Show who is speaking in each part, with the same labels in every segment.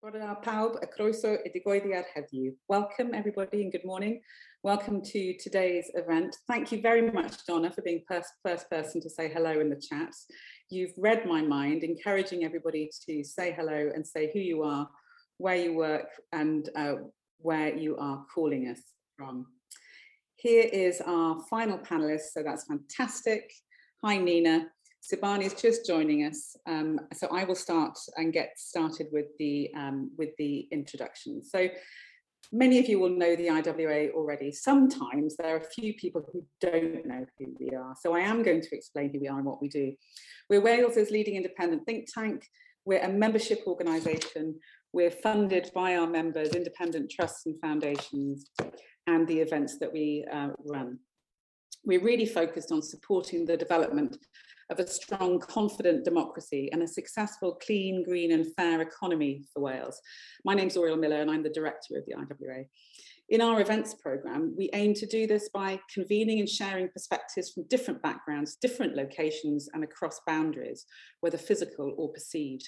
Speaker 1: Bore pawb, y croeso I digwyddiad heddiw. Welcome everybody and good morning. Welcome to today's event. Thank you very much, Donna, for being first person to say hello in the chat. You've read my mind, encouraging everybody to say hello and say who you are, where you work and where you are calling us from. Here is our final panelist, so that's fantastic. Hi, Nina. Sibani is just joining us, so I will start and get started with the introduction. So many of you will know the IWA already. Sometimes there are a few people who don't know who we are, so I am going to explain who we are and what we do. We're Wales's leading independent think tank. We're a membership organisation. We're funded by our members, independent trusts and foundations, and the events that we run. We're really focused on supporting the development of a strong, confident democracy and a successful, clean, green and fair economy for Wales. My name's Oriel Miller and I'm the director of the IWA. In our events programme, we aim to do this by convening and sharing perspectives from different backgrounds, different locations and across boundaries, whether physical or perceived.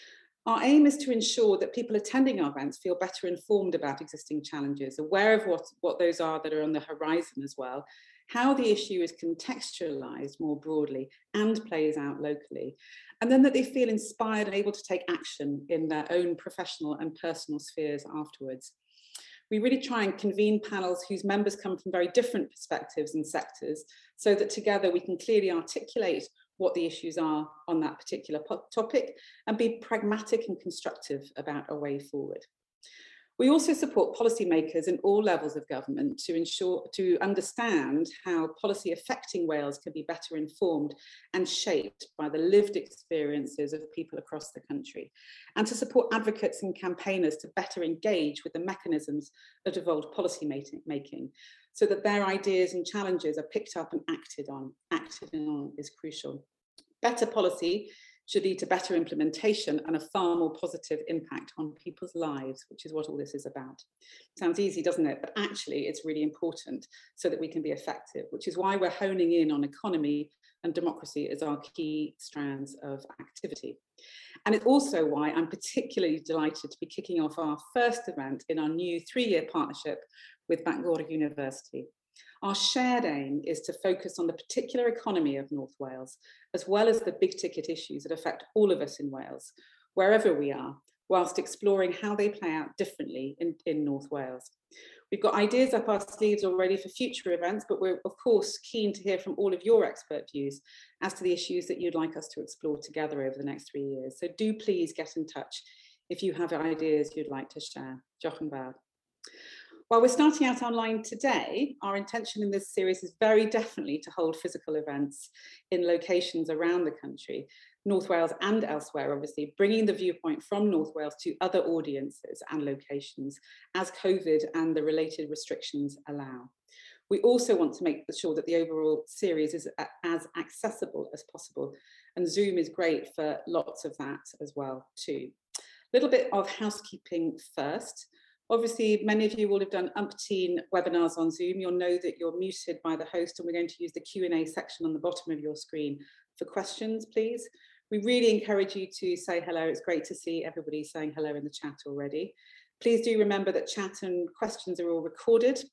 Speaker 1: Our aim is to ensure that people attending our events feel better informed about existing challenges, aware of what those are that are on the horizon as well, how the issue is contextualised more broadly and plays out locally, and then that they feel inspired and able to take action in their own professional and personal spheres afterwards. We really try and convene panels whose members come from very different perspectives and sectors so that together we can clearly articulate what the issues are on that particular topic and be pragmatic and constructive about a way forward. We also support policymakers in all levels of government to understand how policy affecting Wales can be better informed and shaped by the lived experiences of people across the country, and to support advocates and campaigners to better engage with the mechanisms of devolved policy making so that their ideas and challenges are picked up and acted on. Acting on is crucial. Better policy should lead to better implementation and a far more positive impact on people's lives, which is what all this is about. Sounds easy, doesn't it? But actually it's really important so that we can be effective, which is why we're honing in on economy and democracy as our key strands of activity. And it's also why I'm particularly delighted to be kicking off our first event in our new 3-year partnership with Bangor University. Our shared aim is to focus on the particular economy of North Wales, as well as the big ticket issues that affect all of us in Wales, wherever we are, whilst exploring how they play out differently in North Wales. We've got ideas up our sleeves already for future events, but we're of course keen to hear from all of your expert views as to the issues that you'd like us to explore together over the next 3 years. So do please get in touch if you have ideas you'd like to share. Diolch yn fawr. While we're starting out online today, our intention in this series is very definitely to hold physical events in locations around the country, North Wales and elsewhere, obviously, bringing the viewpoint from North Wales to other audiences and locations as COVID and the related restrictions allow. We also want to make sure that the overall series is as accessible as possible, and Zoom is great for lots of that as well too. A little bit of housekeeping first. Obviously, many of you will have done umpteen webinars on Zoom. You'll know that you're muted by the host, and we're going to use the Q&A section on the bottom of your screen for questions, please. We really encourage you to say hello. It's great to see everybody saying hello in the chat already. Please do remember that chat and questions are all recorded.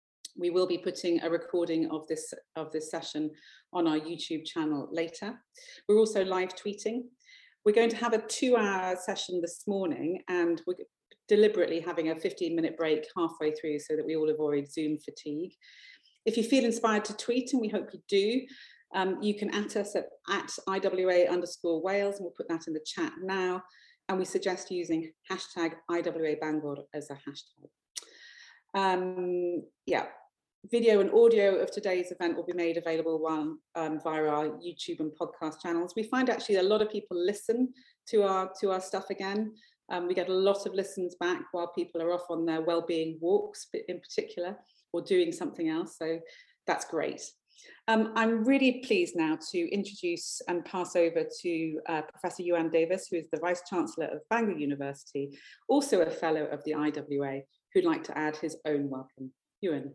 Speaker 1: We will be putting a recording of this session on our YouTube channel later. We're also live tweeting. We're going to have a 2-hour session this morning, and we're deliberately having a 15-minute break halfway through so that we all avoid Zoom fatigue. If you feel inspired to tweet, and we hope you do, you can at us at @IWA_Wales, and we'll put that in the chat now. And we suggest using hashtag #IWABangor as a hashtag. Yeah, video and audio of today's event will be made available via our YouTube and podcast channels. We find actually a lot of people listen to our stuff again. We get a lot of listens back while people are off on their wellbeing walks in particular, or doing something else, so that's great. I'm really pleased now to introduce and pass over to Professor Iwan Davies, who is the Vice-Chancellor of Bangor University, also a Fellow of the IWA, who'd like to add his own welcome. Iwan.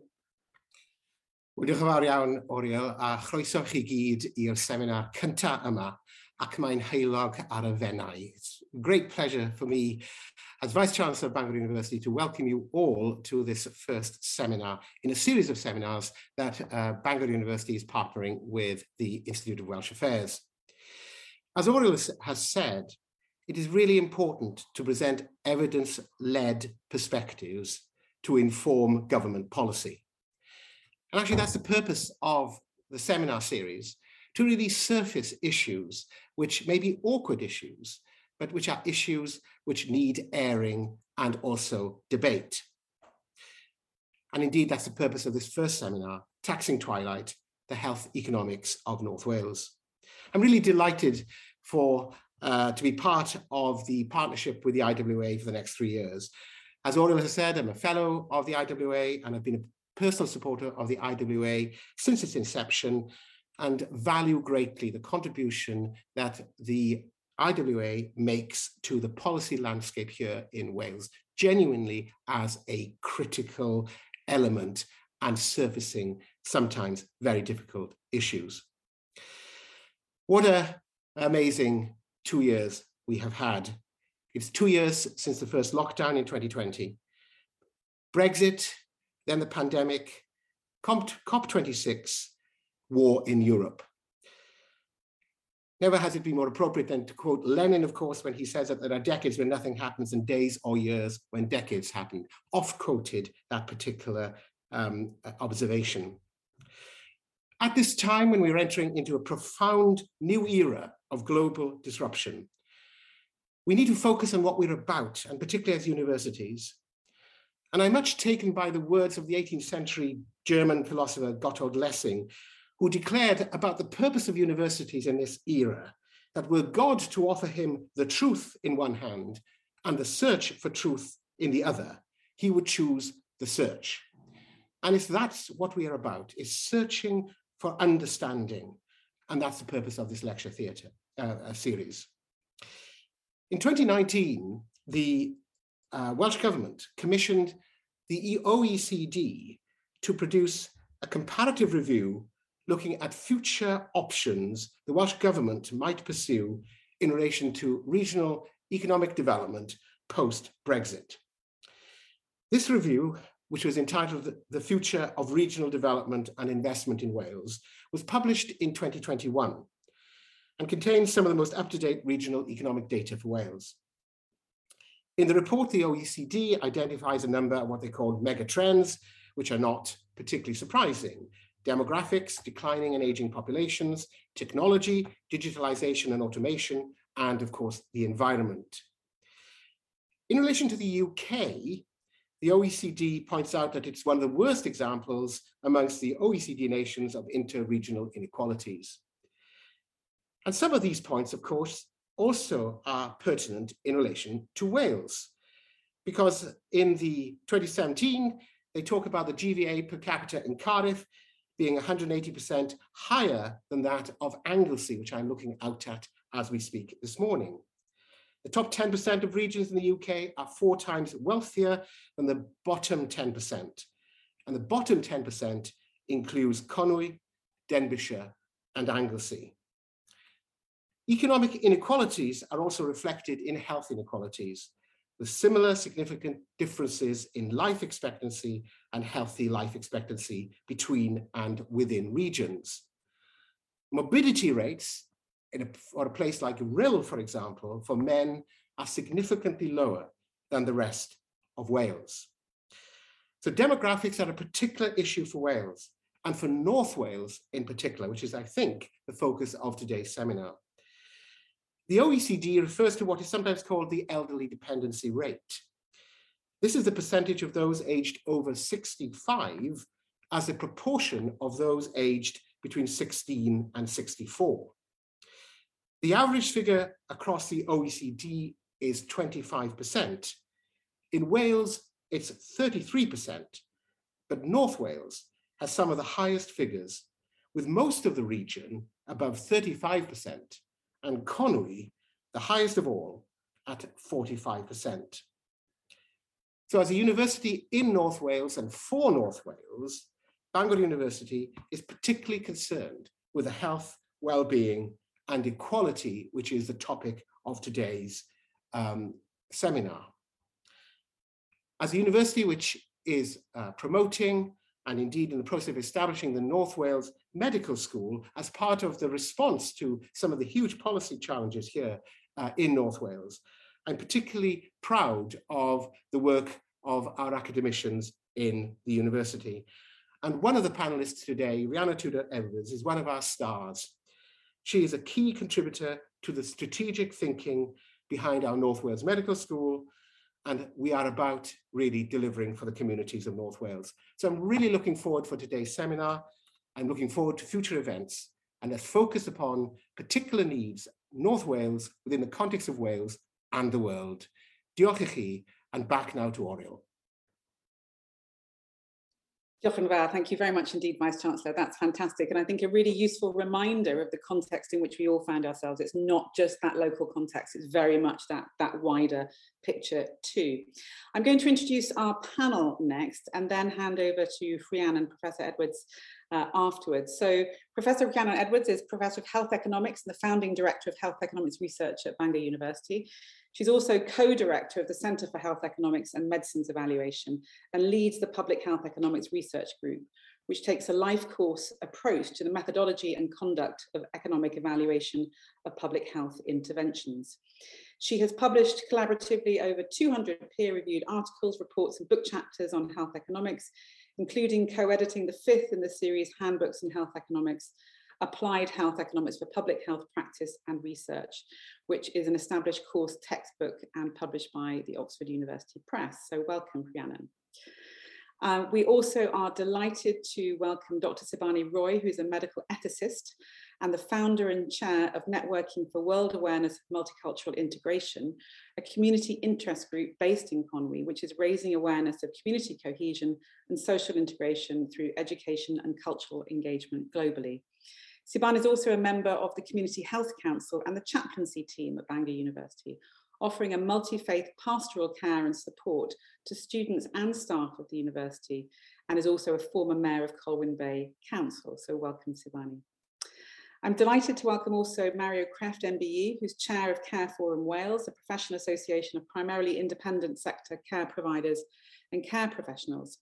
Speaker 2: Diolch yn fawr iawn, Oriel, a chroeso chi gyd i'r seminar cyntaf yma ac mae'n heilog ar y fennau. It's a great pleasure for me as Vice-Chancellor of Bangor University to welcome you all to this first seminar in a series of seminars that Bangor University is partnering with the Institute of Welsh Affairs. As Oriel has said, it is really important to present evidence-led perspectives to inform government policy. And actually that's the purpose of the seminar series, to really surface issues which may be awkward issues, but which are issues which need airing and also debate. And indeed, that's the purpose of this first seminar, Taxing Twilight, the Health Economics of North Wales. I'm really delighted to be part of the partnership with the IWA for the next 3 years. As Oriel has said, I'm a fellow of the IWA and I've been a personal supporter of the IWA since its inception, and value greatly the contribution that the IWA makes to the policy landscape here in Wales, genuinely as a critical element and surfacing sometimes very difficult issues. What an amazing 2 years we have had. It's 2 years since the first lockdown in 2020. Brexit, then the pandemic, COP26, war in Europe. Never has it been more appropriate than to quote Lenin, of course, when he says that there are decades when nothing happens and days or years when decades happen. Oft-quoted that particular observation. At this time, when we're entering into a profound new era of global disruption, we need to focus on what we're about, and particularly as universities. And I'm much taken by the words of the 18th century German philosopher Gotthold Lessing, who declared about the purpose of universities in this era, that were God to offer him the truth in one hand and the search for truth in the other, he would choose the search. And if that's what we are about, is searching for understanding. And that's the purpose of this lecture theatre series. In 2019, the Welsh Government commissioned the OECD to produce a comparative review looking at future options the Welsh Government might pursue in relation to regional economic development post-Brexit. This review, which was entitled The Future of Regional Development and Investment in Wales, was published in 2021 and contains some of the most up-to-date regional economic data for Wales. In the report, the OECD identifies a number of what they call mega trends, which are not particularly surprising: demographics, declining and aging populations, technology, digitalization and automation, and of course, the environment. In relation to the UK, the OECD points out that it's one of the worst examples amongst the OECD nations of inter-regional inequalities. And some of these points, of course, also are pertinent in relation to Wales, because in the 2017, they talk about the GVA per capita in Cardiff being 180% higher than that of Anglesey, which I'm looking out at as we speak this morning. The top 10% of regions in the UK are 4 times wealthier than the bottom 10%. And the bottom 10% includes Conwy, Denbighshire, and Anglesey. Economic inequalities are also reflected in health inequalities, with similar significant differences in life expectancy and healthy life expectancy between and within regions. Morbidity rates for a place like Rhyl, for example, for men are significantly lower than the rest of Wales. So demographics are a particular issue for Wales, and for North Wales in particular, which is, I think, the focus of today's seminar. The OECD refers to what is sometimes called the elderly dependency rate. This is the percentage of those aged over 65 as a proportion of those aged between 16 and 64. The average figure across the OECD is 25%. In Wales, it's 33%, but North Wales has some of the highest figures, with most of the region above 35%, and Conwy, the highest of all, at 45%. So as a university in North Wales and for North Wales, Bangor University is particularly concerned with the health, well-being, and equality, which is the topic of today's seminar. As a university which is promoting and indeed in the process of establishing the North Wales Medical School as part of the response to some of the huge policy challenges here in North Wales, I'm particularly proud of the work of our academicians in the university. And one of the panelists today, Rhiannon Tudor-Edwards, is one of our stars. She is a key contributor to the strategic thinking behind our North Wales Medical School, and we are about really delivering for the communities of North Wales. So I'm really looking forward for today's seminar. I'm looking forward to future events and that focus upon particular needs, North Wales within the context of Wales and the world. Diolch i chi, and back now to Oriel.
Speaker 1: Diolch yn fawr. Thank you very much indeed, Vice-Chancellor. That's fantastic. And I think a really useful reminder of the context in which we all found ourselves. It's not just that local context, it's very much that wider picture too. I'm going to introduce our panel next and then hand over to Rhiannon and Professor Edwards afterwards. So Professor Rhiannon Edwards is Professor of Health Economics and the Founding Director of Health Economics Research at Bangor University. She's also co-director of the Centre for Health Economics and Medicines Evaluation and leads the Public Health Economics Research Group, which takes a life course approach to the methodology and conduct of economic evaluation of public health interventions. She has published collaboratively over 200 peer-reviewed articles, reports and book chapters on health economics, including co-editing the 5th in the series Handbooks in Health Economics, Applied Health Economics for Public Health Practice and Research, which is an established course textbook and published by the Oxford University Press. So welcome, Rhiannon. We also are delighted to welcome Dr. Sibani Roy, who's a medical ethicist and the founder and chair of Networking for World Awareness of Multicultural Integration, a community interest group based in Conwy, which is raising awareness of community cohesion and social integration through education and cultural engagement globally. Sibani is also a member of the Community Health Council and the chaplaincy team at Bangor University, offering a multi-faith pastoral care and support to students and staff of the university, and is also a former mayor of Colwyn Bay Council. So welcome, Sibani. I'm delighted to welcome also Mario Kreft MBE, who's chair of Care Forum Wales, a professional association of primarily independent sector care providers and care professionals.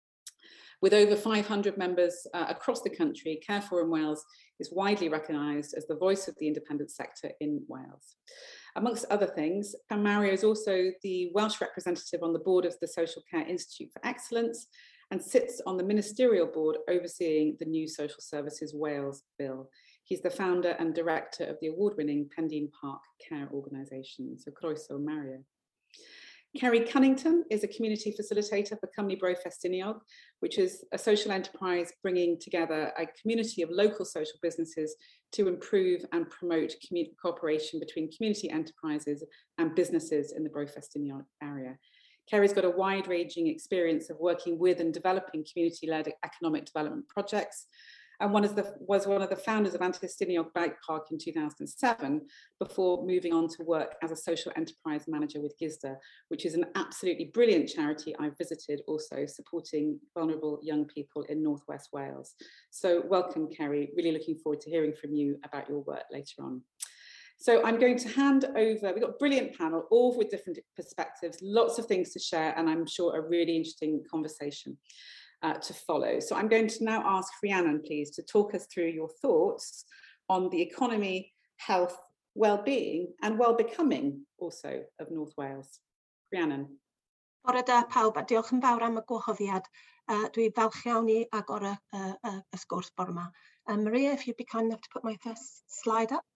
Speaker 1: With over 500 members across the country, Care Forum Wales is widely recognised as the voice of the independent sector in Wales. Amongst other things, Mario is also the Welsh representative on the board of the Social Care Institute for Excellence and sits on the ministerial board overseeing the new Social Services Wales Bill. He's the founder and director of the award-winning Pendine Park Care Organisation. So croeso, Mario. Kerry Cunnington is a community facilitator for Cymru Bro Festiniog, which is a social enterprise bringing together a community of local social businesses to improve and promote cooperation between community enterprises and businesses in the Bro Festiniog area. Kerry's got a wide-ranging experience of working with and developing community-led economic development projects, and was one of the founders of Antistiniog Bike Park in 2007, before moving on to work as a social enterprise manager with GISDA, which is an absolutely brilliant charity I've visited, also supporting vulnerable young people in Northwest Wales. So welcome, Kerry. Really looking forward to hearing from you about your work later on. So I'm going to hand over, we've got a brilliant panel, all with different perspectives, lots of things to share, and I'm sure a really interesting conversation to follow. So I'm going to now ask Rhiannon, please, to talk us through your thoughts on the economy, health, well-being and well-becoming also of North Wales. Rhiannon.
Speaker 3: Bore da pawb, a diolch yn fawr am y gwahoddiad. Dwi falch iawn I agor y sgwrs bore yma. Maria, if you'd be kind enough to put my first slide up.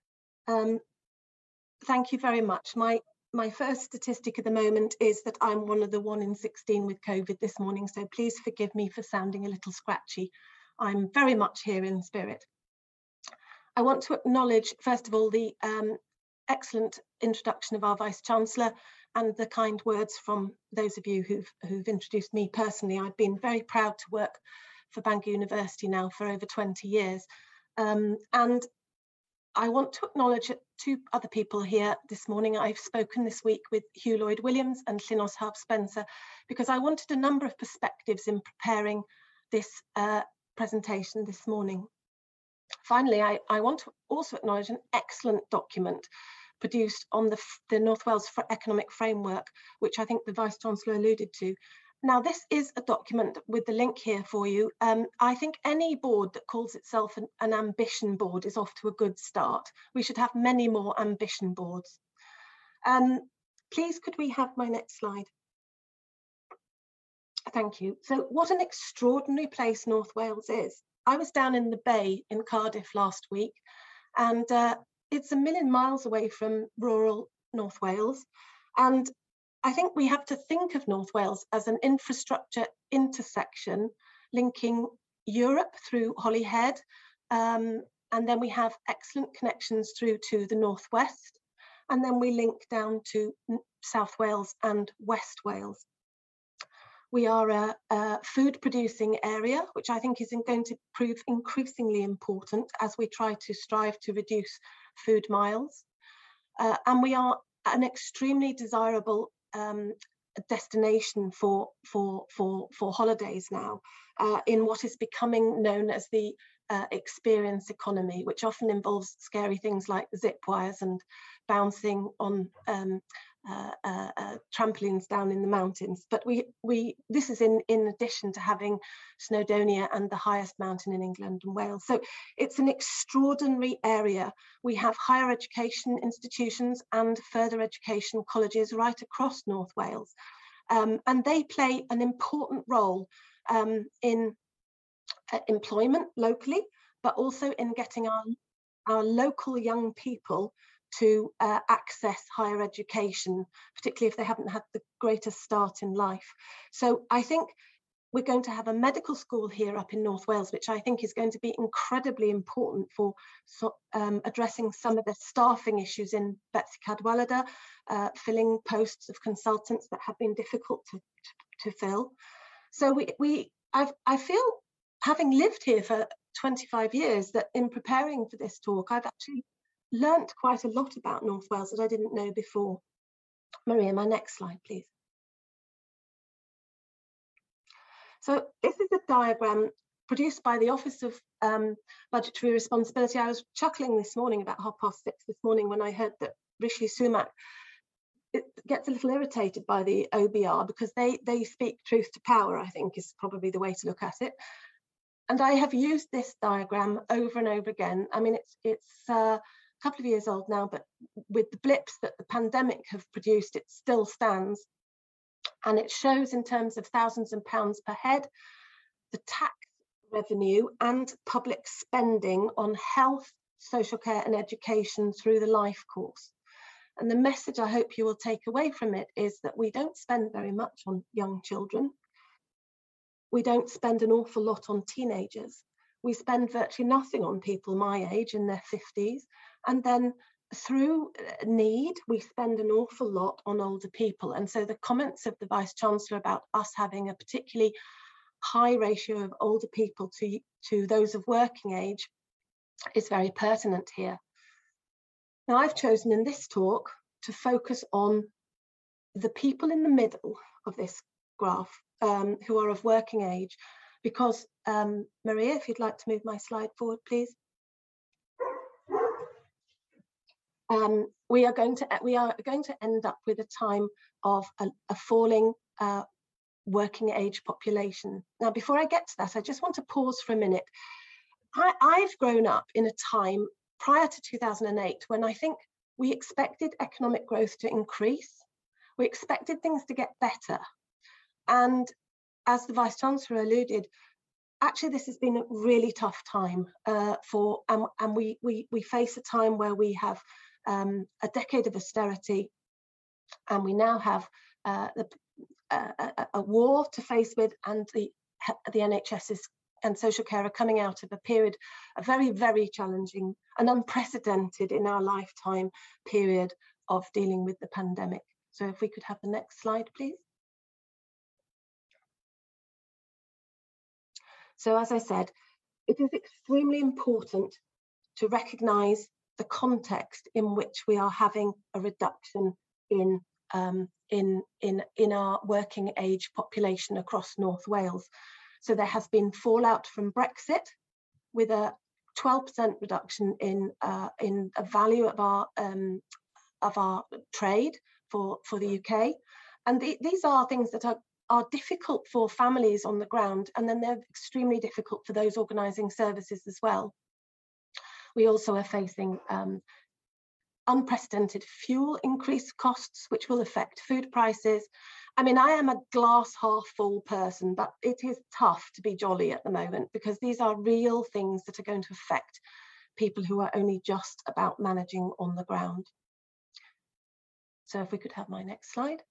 Speaker 3: Thank you very much. My first statistic at the moment is that I'm one of the 1 in 16 with COVID this morning, so please forgive me for sounding a little scratchy. I'm very much here in spirit. I want to acknowledge, first of all, the excellent introduction of our Vice-Chancellor and the kind words from those of you who've introduced me personally. I've been very proud to work for Bangor University now for over 20 years. And I want to acknowledge 2 other people here this morning. I've spoken this week with Hugh Lloyd-Williams and Llynos Harp Spencer because I wanted a number of perspectives in preparing this presentation this morning. Finally, I want to also acknowledge an excellent document produced on the North Wales Economic Framework, which I think the Vice-Chancellor alluded to. Now, this is a document with the link here for you. I think any board that calls itself an ambition board is off to a good start. We should have many more ambition boards. Please, could we have my next slide? Thank you. So what an extraordinary place North Wales is. I was down in the Bay in Cardiff last week, and it's a million miles away from rural North Wales. And I think we have to think of North Wales as an infrastructure intersection linking Europe through Holyhead. And then we have excellent connections through to the Northwest. And then we link down to South Wales and West Wales. We are a food producing area, which I think is going to prove increasingly important as we try to strive to reduce food miles. And we are an extremely desirable destination for holidays now, in what is becoming known as the experience economy, which often involves scary things like zip wires and bouncing on trampolines down in the mountains. But this is in addition to having Snowdonia and the highest mountain in England and Wales. So it's an extraordinary area. We have higher education institutions and further education colleges right across North Wales. And they play an important role in employment locally, but also in getting our local young people to access higher education, particularly if they haven't had the greatest start in life. So I think we're going to have a medical school here up in North Wales, which I think is going to be incredibly important for addressing some of the staffing issues in Betsy Cadwaladr, filling posts of consultants that have been difficult to fill. So I feel, having lived here for 25 years, that in preparing for this talk, I've actually learnt quite a lot about North Wales that I didn't know before. Maria, my next slide, please. So this is a diagram produced by the Office of Budgetary Responsibility. I was chuckling this morning about 6:30 this morning when I heard that Rishi Sunak gets a little irritated by the OBR because they speak truth to power, I think is probably the way to look at it. And I have used this diagram over and over again. I mean, it's a couple of years old now, but with the blips that the pandemic have produced, it still stands. And it shows, in terms of thousands of pounds per head, the tax revenue and public spending on health, social care and education through the life course. And the message I hope you will take away from it is that we don't spend very much on young children. We don't spend an awful lot on teenagers. We spend virtually nothing on people my age in their 50s. And then through need, we spend an awful lot on older people. And so the comments of the Vice-Chancellor about us having a particularly high ratio of older people to those of working age is very pertinent here. Now, I've chosen in this talk to focus on the people in the middle of this graph who are of working age, because Maria, if you'd like to move my slide forward, please. We are going to end up with a time of a falling working age population. Now, before I get to that, I just want to pause for a minute. I've grown up in a time prior to 2008 when I think we expected economic growth to increase. We expected things to get better. And as the Vice-Chancellor alluded, actually this has been a really tough time and we face a time where we have a decade of austerity, and we now have a war to face with, and the NHS and social care are coming out of a period, a very, very challenging and unprecedented in our lifetime period of dealing with the pandemic. So if we could have the next slide, please. So as I said, it is extremely important to recognise the context in which we are having a reduction in our working age population across North Wales. So there has been fallout from Brexit, with a 12% reduction in a value of our trade for the UK. And these are things that are difficult for families on the ground, and then they're extremely difficult for those organising services as well. We also are facing unprecedented fuel increase costs, which will affect food prices. I mean, I am a glass half full person, but it is tough to be jolly at the moment, because these are real things that are going to affect people who are only just about managing on the ground. So if we could have my next slide.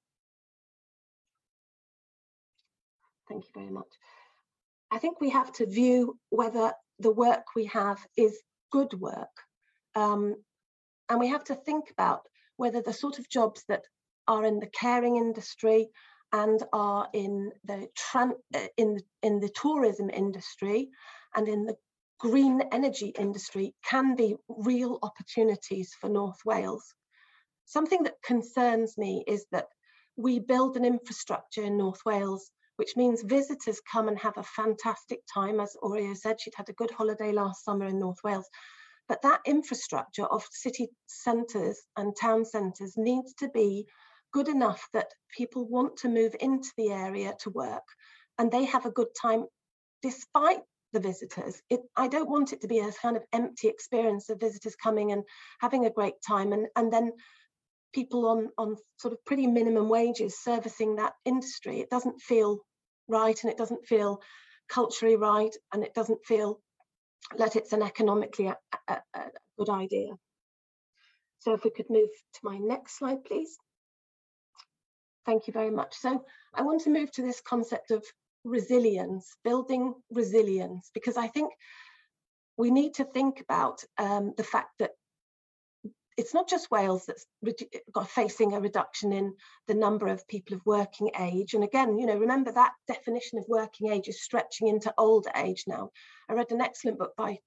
Speaker 3: Thank you very much. I think we have to view whether the work we have is good work. And we have to think about whether the sort of jobs that are in the caring industry and are in the tourism industry and in the green energy industry can be real opportunities for North Wales. Something that concerns me is that we build an infrastructure in North Wales, which means visitors come and have a fantastic time. As Aurea said, she'd had a good holiday last summer in North Wales. But that infrastructure of city centres and town centres needs to be good enough that people want to move into the area to work and they have a good time despite the visitors. I don't want it to be a kind of empty experience of visitors coming and having a great time and then people on sort of pretty minimum wages servicing that industry. It doesn't feel right, and it doesn't feel culturally right, and it doesn't feel that it's an economically a good idea. So if we could move to my next slide, please. Thank you very much. So I want to move to this concept of resilience, building resilience, because I think we need to think about the fact that it's not just Wales that's facing a reduction in the number of people of working age. And again, you know, remember that definition of working age is stretching into older age now. I read an excellent book by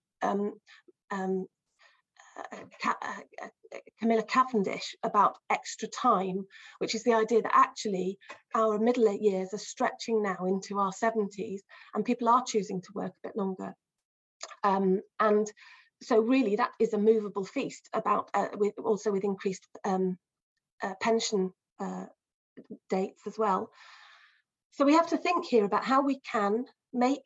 Speaker 3: Camilla Cavendish about extra time, which is the idea that actually our middle years are stretching now into our 70s and people are choosing to work a bit longer. And so really that is a movable feast about also with increased pension dates as well. So we have to think here about how we can make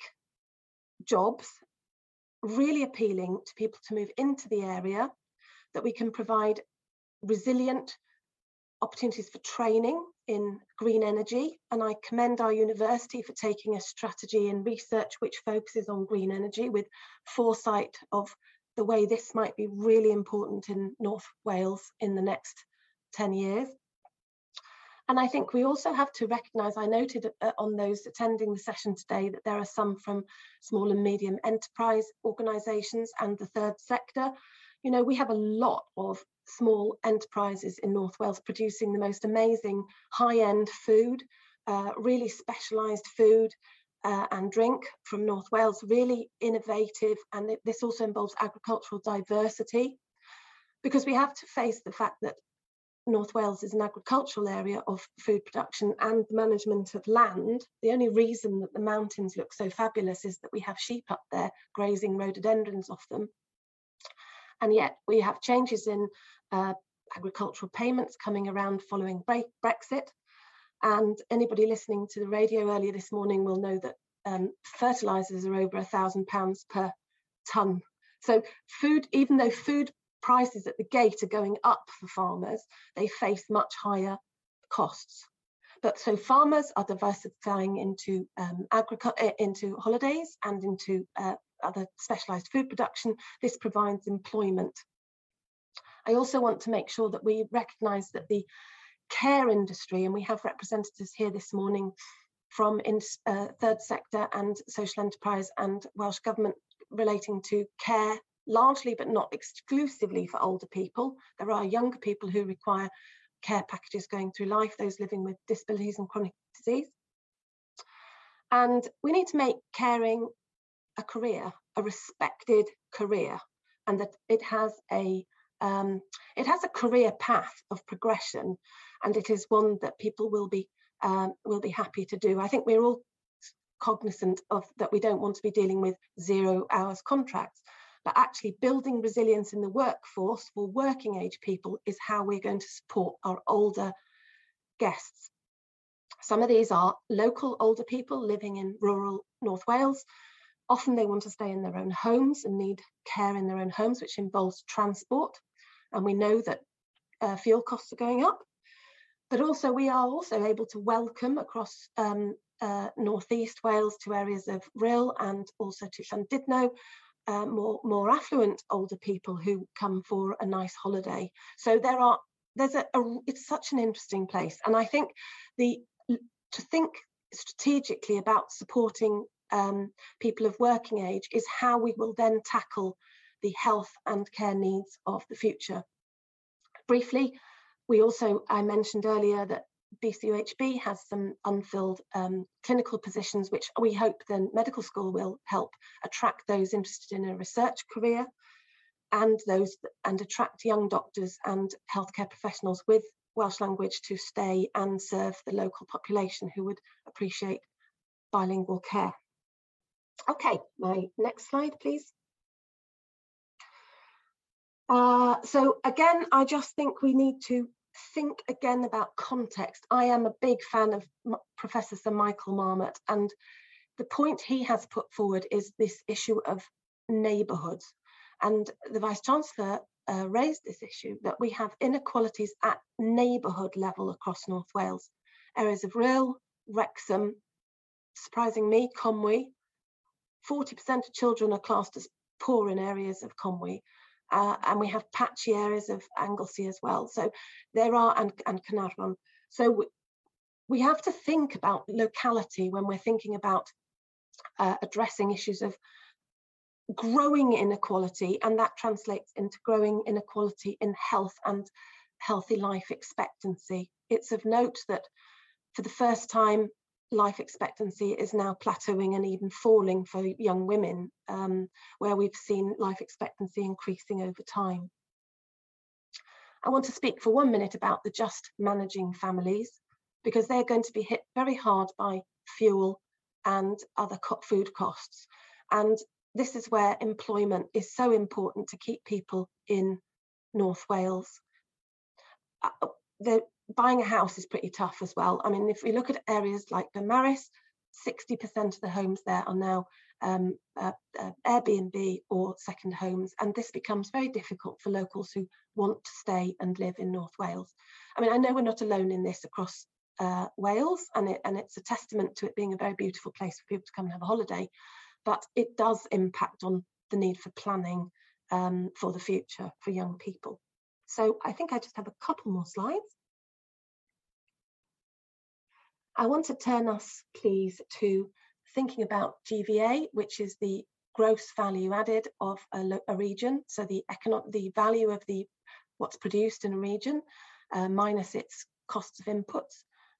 Speaker 3: jobs really appealing to people to move into the area, that we can provide resilient opportunities for training in green energy. And I commend our university for taking a strategy in research which focuses on green energy with foresight of the way this might be really important in North Wales in the next 10 years. And I think we also have to recognise, I noted on those attending the session today, that there are some from small and medium enterprise organisations and the third sector. You know, we have a lot of small enterprises in North Wales producing the most amazing high-end food, really specialised food, and drink from North Wales, really innovative. And this also involves agricultural diversity, because we have to face the fact that North Wales is an agricultural area of food production and management of land. The only reason that the mountains look so fabulous is that we have sheep up there grazing rhododendrons off them. And yet we have changes in agricultural payments coming around following Brexit. And anybody listening to the radio earlier this morning will know that fertilizers are over £1,000 per tonne. So food, even though food prices at the gate are going up for farmers, they face much higher costs. But so farmers are diversifying into into holidays and into other specialised food production. This provides employment. I also want to make sure that we recognise that the care industry, and we have representatives here this morning from third sector and social enterprise and Welsh Government relating to care, largely but not exclusively for older people. There are younger people who require care packages going through life, those living with disabilities and chronic disease. And we need to make caring a career, a respected career, and that it has a career path of progression, and it is one that people will be happy to do. I think we're all cognizant of that we don't want to be dealing with 0 hours contracts, but actually building resilience in the workforce for working age people is how we're going to support our older guests. Some of these are local older people living in rural North Wales. Often they want to stay in their own homes and need care in their own homes, which involves transport. And we know that fuel costs are going up. But also we are also able to welcome across North East Wales to areas of Rhyl and also to Llandudno, more affluent older people who come for a nice holiday. So it's such an interesting place. And I think to think strategically about supporting people of working age is how we will then tackle the health and care needs of the future. Briefly, I mentioned earlier that BCUHB has some unfilled clinical positions, which we hope the medical school will help attract those interested in a research career and attract young doctors and healthcare professionals with Welsh language to stay and serve the local population who would appreciate bilingual care. Okay, my next slide, please. So again, I just think we need to think again about context. I am a big fan of Professor Sir Michael Marmot, and the point he has put forward is this issue of neighbourhoods. And the Vice-Chancellor raised this issue, that we have inequalities at neighbourhood level across North Wales. Areas of Rhyl, Wrexham, surprising me, Conwy. 40% of children are classed as poor in areas of Conwy. And we have patchy areas of Anglesey as well. So there are, and Caernarfon. So we have to think about locality when we're thinking about addressing issues of growing inequality, and that translates into growing inequality in health and healthy life expectancy. It's of note that for the first time, life expectancy is now plateauing and even falling for young women, where we've seen life expectancy increasing over time. I want to speak for 1 minute about the just managing families, because they're going to be hit very hard by fuel and other food costs. And this is where employment is so important to keep people in North Wales. Buying a house is pretty tough as well. I mean, if we look at areas like Beaumaris, 60% of the homes there are now Airbnb or second homes, and this becomes very difficult for locals who want to stay and live in North Wales. I mean, I know we're not alone in this across Wales, and it's a testament to it being a very beautiful place for people to come and have a holiday, but it does impact on the need for planning for the future for young people. So I think I just have a couple more slides. I want to turn us, please, to thinking about GVA, which is the gross value added of a region. So the value of what's produced in a region minus its costs of inputs.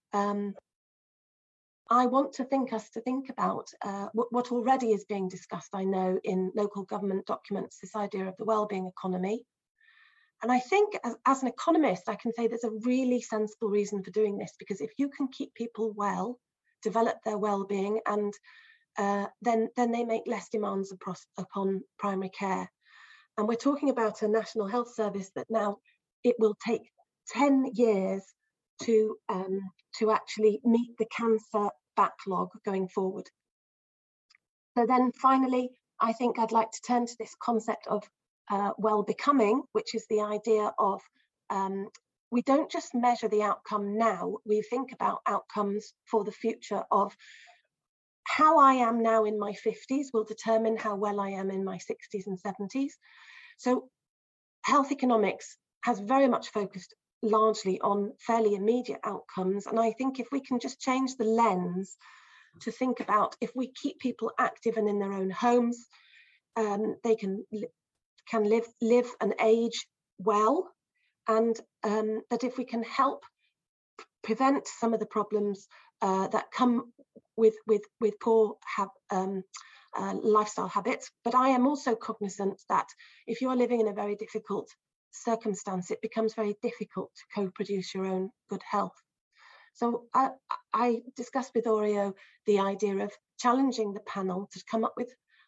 Speaker 3: I want to think about what already is being discussed, I know, in local government documents, this idea of the wellbeing economy. And I think as an economist, I can say there's a really sensible reason for doing this, because if you can keep people well, develop their well-being, and then they make less demands upon primary care. And we're talking about a National Health Service that now it will take 10 years to actually meet the cancer backlog going forward. So then finally, I think I'd like to turn to this concept of well-becoming, which is the idea of we don't just measure the outcome now, we think about outcomes for the future of how I am now in my 50s will determine how well I am in my 60s and 70s. So health economics has very much focused largely on fairly immediate outcomes. And I think if we can just change the lens to think about, if we keep people active and in their own homes, they can live and age well, and that if we can help prevent some of the problems that come with poor lifestyle habits. But I am also cognizant that if you are living in a very difficult circumstance, it becomes very difficult to co-produce your own good health. So I discussed with Oreo the idea of challenging the panel to come up with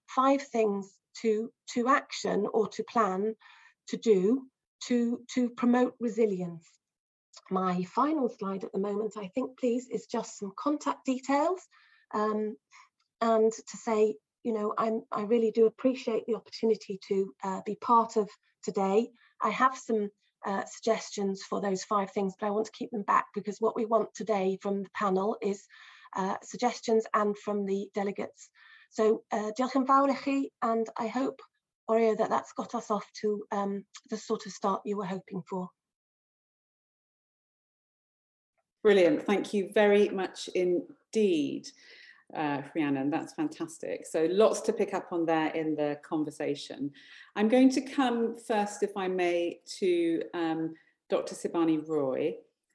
Speaker 3: 5 things to action or to plan to do to promote resilience. My final slide at the moment, I think, please, is just some contact details, and to say, you know, I really do appreciate the opportunity to be part of today. I have some suggestions for those 5 things, but I want to keep them back, because what we want today from the panel is suggestions and from the delegates. So diolch yn fawr I chi, and I hope, Oriau, that that's got us off to the sort of start you were hoping for.
Speaker 1: Brilliant, thank you very much indeed, Rhiannon, that's fantastic. So lots to pick up on there in the conversation. I'm going to come first, if I may, to Dr. Sibani Roy,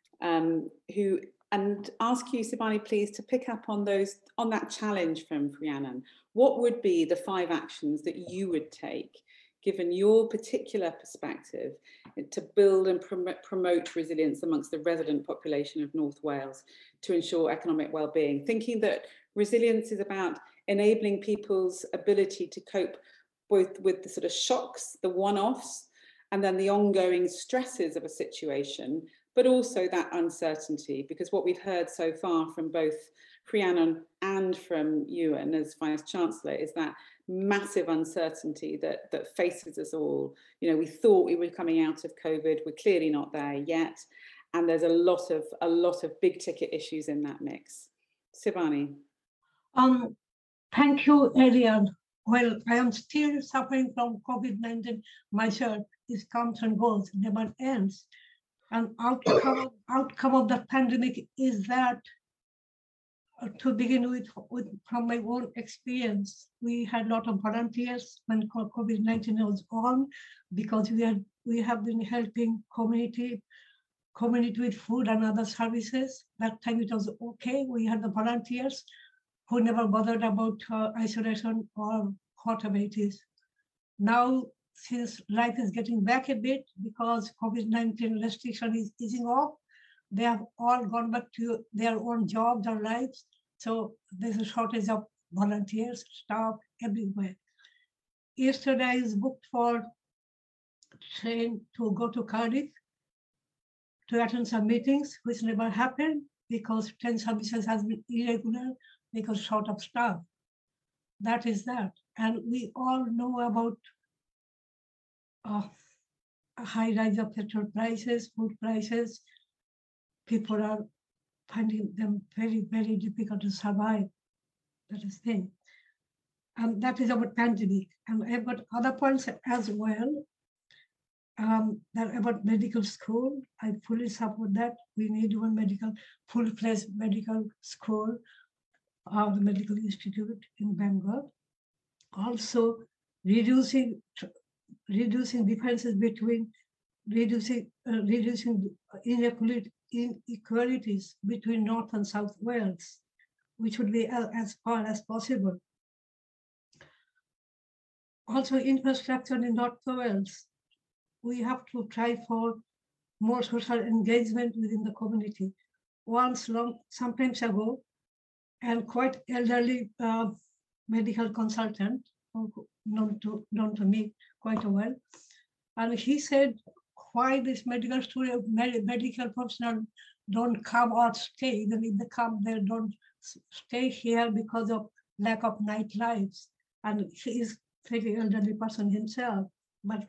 Speaker 1: and ask you, Sibani, please, to pick up on that challenge from Rhiannon. What would be the 5 actions that you would take, given your particular perspective, to build and promote resilience amongst the resident population of North Wales to ensure economic well-being, thinking that resilience is about enabling people's ability to cope both with the sort of shocks, the one-offs, and then the ongoing stresses of a situation, but also that uncertainty, because what we've heard so far from both Rhiannon and from Ewan as Vice-Chancellor is that massive uncertainty that faces us all. You know, we thought we were coming out of COVID, we're clearly not there yet, and there's a lot of big ticket issues in that mix. Sibani.
Speaker 4: Thank you, Ariane. Well, I am still suffering from COVID-19 myself. It comes and goes, never ends. And outcome of the pandemic is that, to begin with, from my own experience, we had a lot of volunteers when COVID-19 was on, because we have been helping community with food and other services. That time it was okay. We had the volunteers who never bothered about isolation or whatever it is. Now, since life is getting back a bit because COVID-19 restriction is easing off, they have all gone back to their own jobs or lives. So there's a shortage of volunteers, staff everywhere. Yesterday I was booked for train to go to Cardiff to attend some meetings, which never happened because train services has been irregular because short of staff. That is that. And we all know about a high rise of petrol prices, food prices. People are finding them very, very difficult to survive. That is the thing. And that is about pandemic. And I've got other points as well. That about medical school. I fully support that. We need one full-fledged medical school, the Medical Institute in Bengal. Also, reducing differences between, reducing inequalities between North and South Wales, which would be as far as possible. Also, infrastructure in North Wales. We have to try for more social engagement within the community. Some time ago, and quite elderly medical consultant, known to me quite well, and he said, why this medical professional don't come or stay? Even if they come, they don't stay here because of lack of nightlives. And he is a very elderly person himself, but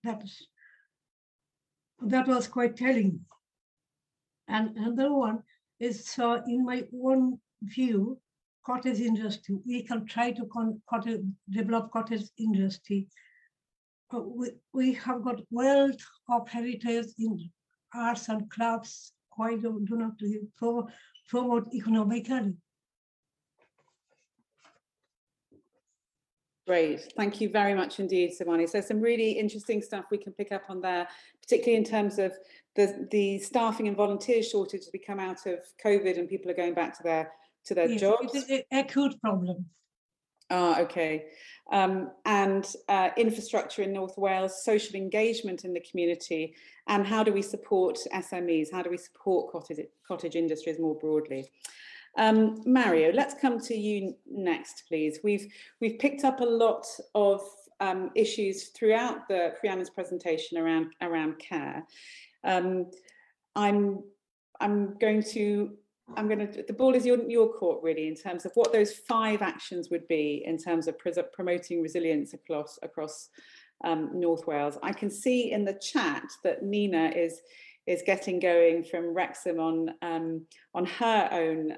Speaker 4: that was quite telling. And another one is, in my own view, cottage industry. We can try to develop cottage industry. We have got wealth of heritage in arts and crafts. Why do not promote economically?
Speaker 1: Great, thank you very much indeed, Sibani. So some really interesting stuff we can pick up on there, particularly in terms of the staffing and volunteer shortage as we come out of COVID and people are going back to their jobs.
Speaker 4: It is an acute problem.
Speaker 1: Okay. And infrastructure in North Wales, social engagement in the community, and how do we support SMEs? How do we support cottage industries more broadly? Mario, let's come to you next, please. We've picked up a lot of issues throughout Rhiannon's presentation around care. The ball is your court, really, in terms of what those 5 actions would be in terms of promoting resilience across North Wales. I can see in the chat that Nina is getting going from Wrexham on her own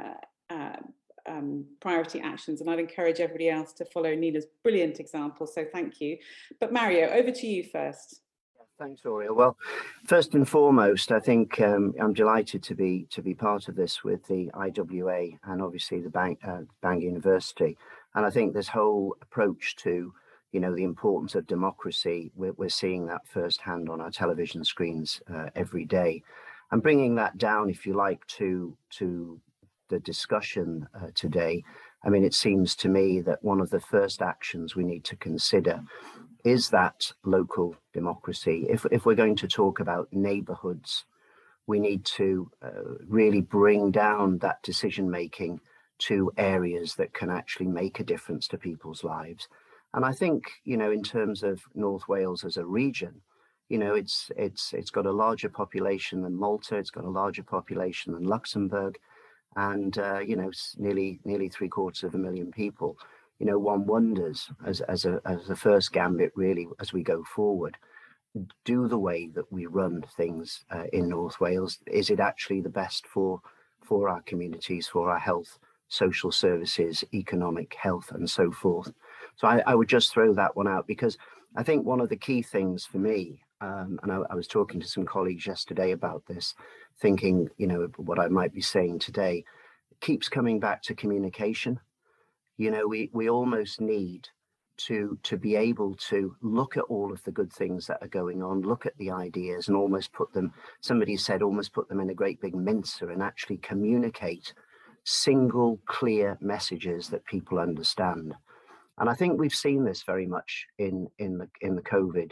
Speaker 1: priority actions, and I'd encourage everybody else to follow Nina's brilliant example. So thank you. But Mario, over to you first.
Speaker 5: Thanks, Aurea. Well, first and foremost, I think I'm delighted to be part of this with the IWA and obviously the Bangor University. And I think this whole approach to, you know, the importance of democracy, we're seeing that firsthand on our television screens every day. And bringing that down, if you like, to the discussion today, I mean, it seems to me that one of the first actions we need to consider is that local democracy. If we're going to talk about neighbourhoods, we need to really bring down that decision making to areas that can actually make a difference to people's lives. And I think, you know, in terms of North Wales as a region, you know, it's got a larger population than Malta, it's got a larger population than Luxembourg, and you know, nearly 750,000 people. You know, one wonders as a first gambit, really, as we go forward, do the way that we run things in North Wales, is it actually the best for our communities, for our health, social services, economic health, and so forth? So I would just throw that one out, because I think one of the key things for me, and I was talking to some colleagues yesterday about this, thinking, you know, what I might be saying today, keeps coming back to communication. You know, we almost need to be able to look at all of the good things that are going on, look at the ideas and almost put them, somebody said, almost put them in a great big mincer and actually communicate single clear messages that people understand. And I think we've seen this very much in the COVID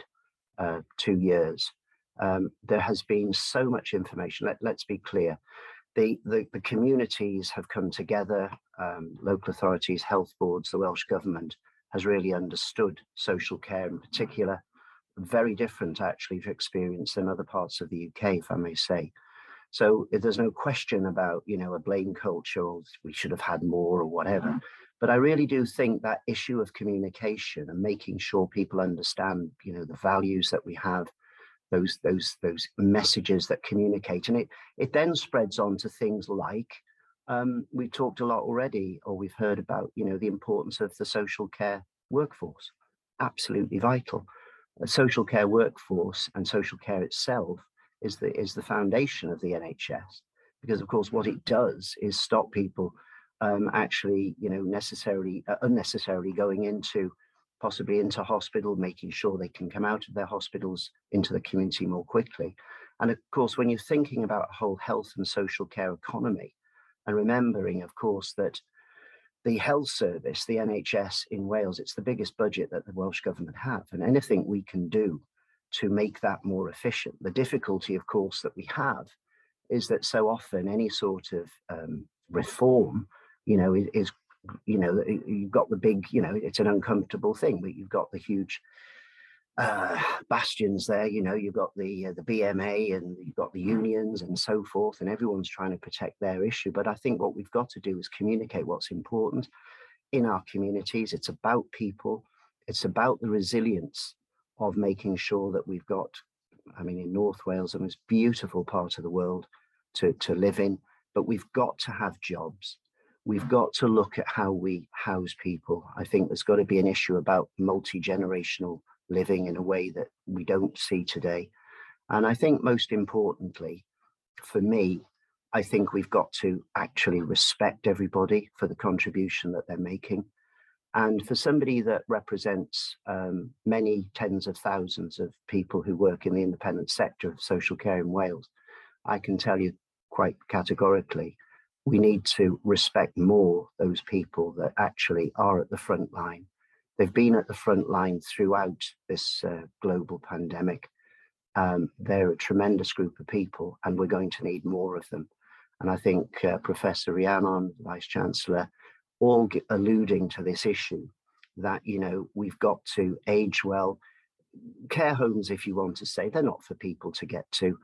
Speaker 5: 2 years. There has been so much information. Let's be clear. The communities have come together, local authorities, health boards, the Welsh Government has really understood social care in particular, very different actually to experience in other parts of the UK, if I may say. So there's no question about, you know, a blame culture, or we should have had more or whatever. But I really do think that issue of communication and making sure people understand, you know, the values that we have, those messages that communicate, and it then spreads on to things like we've talked a lot already, or we've heard about, you know, the importance of the social care workforce. Absolutely vital. A social care workforce and social care itself is the foundation of the NHS, because of course what it does is stop people actually, you know, unnecessarily going into possibly into hospital, making sure they can come out of their hospitals into the community more quickly. And of course, when you're thinking about a whole health and social care economy, and remembering, of course, that the health service, the NHS in Wales, it's the biggest budget that the Welsh Government have, and anything we can do to make that more efficient. The difficulty, of course, that we have is that so often any sort of reform, you know, is, you know, you've got the big, you know, it's an uncomfortable thing, but you've got the huge bastions there, you know, you've got the BMA and you've got the unions and so forth, and everyone's trying to protect their issue. But I think what we've got to do is communicate what's important in our communities. It's about people. It's about the resilience of making sure that we've got, I mean, in North Wales, the most beautiful part of the world to live in, but we've got to have jobs. We've got to look at how we house people. I think there's got to be an issue about multi-generational living in a way that we don't see today. And I think most importantly, for me, I think we've got to actually respect everybody for the contribution that they're making. And for somebody that represents many tens of thousands of people who work in the independent sector of social care in Wales, I can tell you quite categorically, we need to respect more those people that actually are at the front line. They've been at the front line throughout this global pandemic. They're a tremendous group of people, and we're going to need more of them. And I think Professor Rhiannon, Vice-Chancellor, all alluding to this issue that, you know, we've got to age well. Care homes, if you want to say, they're not for people to get to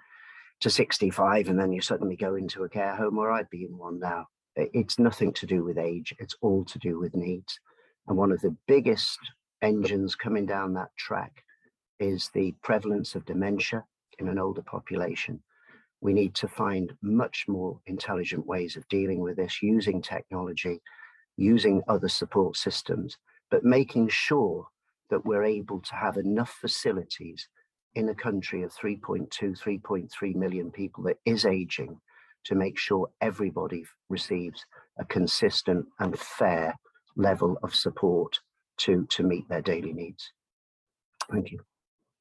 Speaker 5: 65 and then you suddenly go into a care home, or I'd be in one now. It's nothing to do with age, it's all to do with needs. And one of the biggest engines coming down that track is the prevalence of dementia in an older population. We need to find much more intelligent ways of dealing with this, using technology, using other support systems, but making sure that we're able to have enough facilities in a country of 3.2, 3.3 million people that is aging, to make sure everybody receives a consistent and fair level of support to meet their daily needs. Thank you.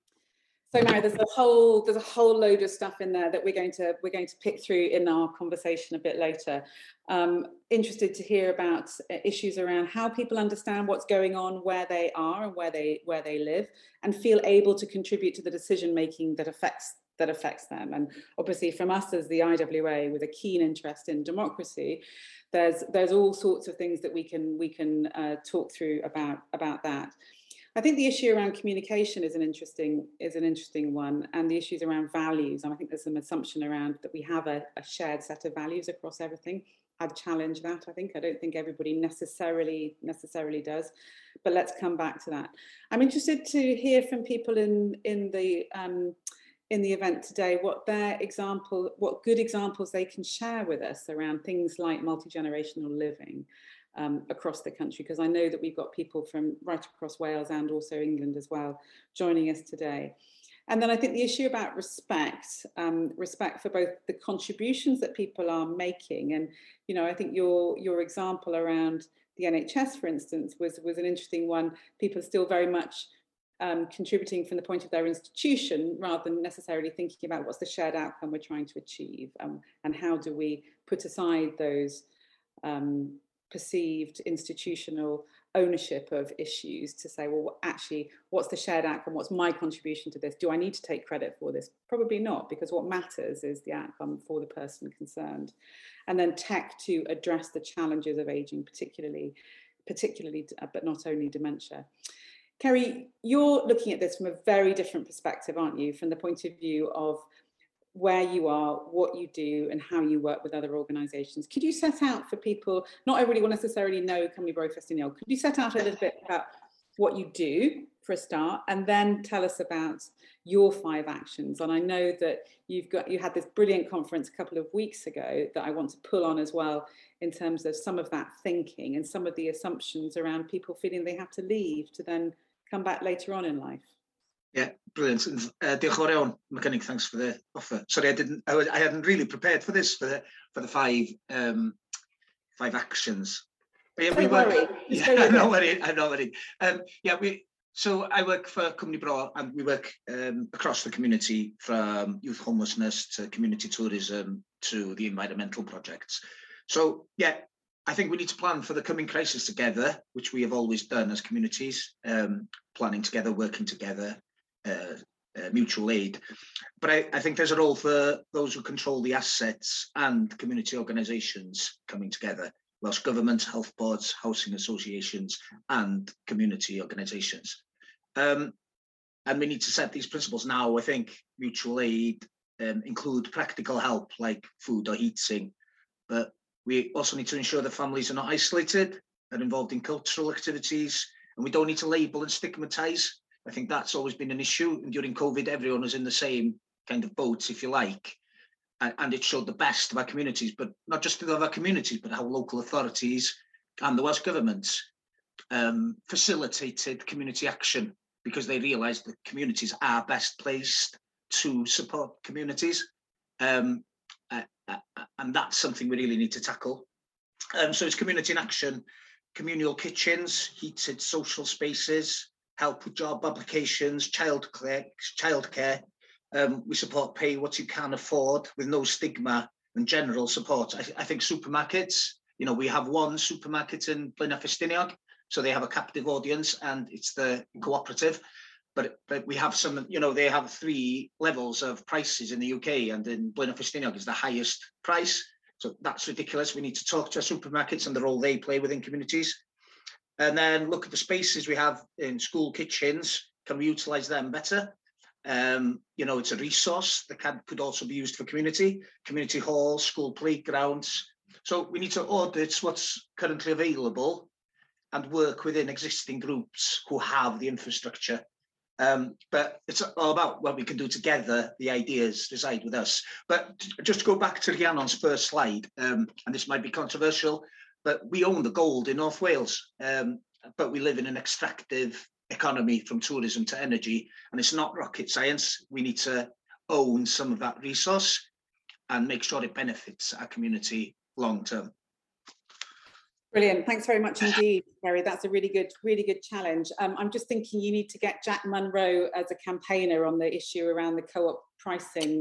Speaker 1: So Mary, there's a whole load of stuff in there that we're going to pick through in our conversation a bit later. Interested to hear about issues around how people understand what's going on where they are and where they live, and feel able to contribute to the decision making that affects them. And obviously, from us as the IWA, with a keen interest in democracy, there's all sorts of things that we can talk through about that. I think the issue around communication is an interesting one, and the issues around values. And I think there's some assumption around that we have a shared set of values across everything. I'd challenge that. I don't think everybody necessarily does, but let's come back to that. I'm interested to hear from people in the event today what good examples they can share with us around things like multi-generational living across the country, because I know that we've got people from right across Wales and also England as well joining us today. And then I think the issue about respect for both the contributions that people are making, and you know, I think your example around the NHS, for instance, was an interesting one. People are still very much contributing from the point of their institution, rather than necessarily thinking about what's the shared outcome we're trying to achieve, and how do we put aside those perceived institutional ownership of issues to say, well, actually, what's the shared outcome? What's my contribution to this? Do I need to take credit for this? Probably not, because what matters is the outcome for the person concerned. And then tech to address the challenges of aging, particularly, but not only dementia. Kerry, you're looking at this from a very different perspective, aren't you? From the point of view of where you are, what you do, and how you work with other organisations. Could you set out for people, not everybody will necessarily know Cymru Bro Festiniol, could you set out a little bit about what you do for a start, and then tell us about your 5 actions? And I know that you had this brilliant conference a couple of weeks ago that I want to pull on as well, in terms of some of that thinking and some of the assumptions around people feeling they have to leave to then come back later on in life.
Speaker 6: Yeah, brilliant. Diolch yn fawr iawn, Mechanic, thanks for the offer. Sorry, I hadn't really prepared for this, for the 5 actions. But yeah,
Speaker 1: Don't worry.
Speaker 6: I'm not worried. So I work for Cymru Bro, and we work across the community, from youth homelessness to community tourism to the environmental projects. So yeah, I think we need to plan for the coming crisis together, which we have always done as communities, planning together, working together, mutual aid. But I think there's a role for those who control the assets and community organisations coming together: Welsh Government, health boards, housing associations, and community organisations. And we need to set these principles now. I think mutual aid include practical help like food or heating, but we also need to ensure that families are not isolated, are involved in cultural activities, and we don't need to label and stigmatise. I think that's always been an issue. And during COVID, everyone was in the same kind of boat, if you like, and it showed the best of our communities, but not just of our communities, but how local authorities and the Welsh Government facilitated community action, because they realised that communities are best placed to support communities. And that's something we really need to tackle. So it's community in action, communal kitchens, heated social spaces, help with job applications, childcare. We support pay what you can afford with no stigma and general support. I think supermarkets, you know, we have one supermarket in Blaenau Ffestiniog, so they have a captive audience and it's the cooperative. But we have some, you know, they have 3 levels of prices in the UK, and in Blaenau Ffestiniog is the highest price. So that's ridiculous. We need to talk to our supermarkets and the role they play within communities. And then look at the spaces we have in school kitchens. Can we utilise them better? You know, it's a resource that could also be used for community halls, school playgrounds. So we need to audit what's currently available and work within existing groups who have the infrastructure. But it's all about what we can do together. The ideas reside with us. But just to go back to Rhiannon's first slide, and this might be controversial, but we own the gold in North Wales, but we live in an extractive economy from tourism to energy, and it's not rocket science. We need to own some of that resource and make sure it benefits our community long term.
Speaker 1: Brilliant. Thanks very much indeed, Gary. That's a really good challenge. I'm just thinking you need to get Jack Munro as a campaigner on the issue around the co-op pricing.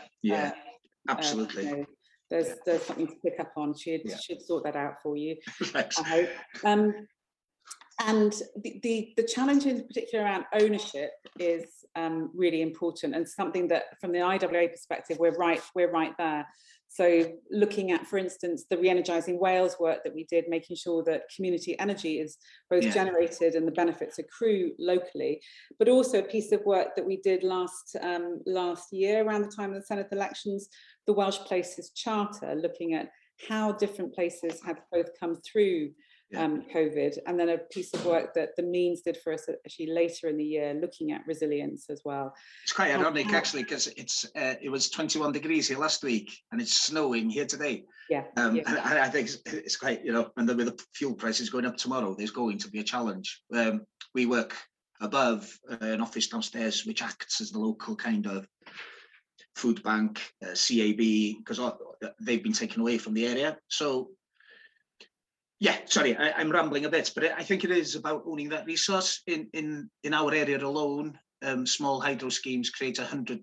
Speaker 6: Absolutely.
Speaker 1: You know, there's something to pick up on. Should sort that out for you.
Speaker 6: Thanks.
Speaker 1: I hope. And the challenge in particular around ownership is really important, and something that from the IWA perspective, we're right there. So looking at, for instance, the Re-Energising Wales work that we did, making sure that community energy is both generated and the benefits accrue locally, but also a piece of work that we did last year around the time of the Senedd elections, the Welsh Places Charter, looking at how different places have both come through COVID, and then a piece of work that the Means did for us actually later in the year, looking at resilience as well.
Speaker 6: It's quite ironic actually, because it was 21 degrees here last week and it's snowing here today. And I think it's quite, you know, and then with the fuel prices going up tomorrow, there's going to be a challenge. We work above an office downstairs which acts as the local kind of food bank, CAB, because they've been taken away from the area. So yeah, sorry, I'm rambling a bit, but I think it is about owning that resource. In our area alone, small hydro schemes create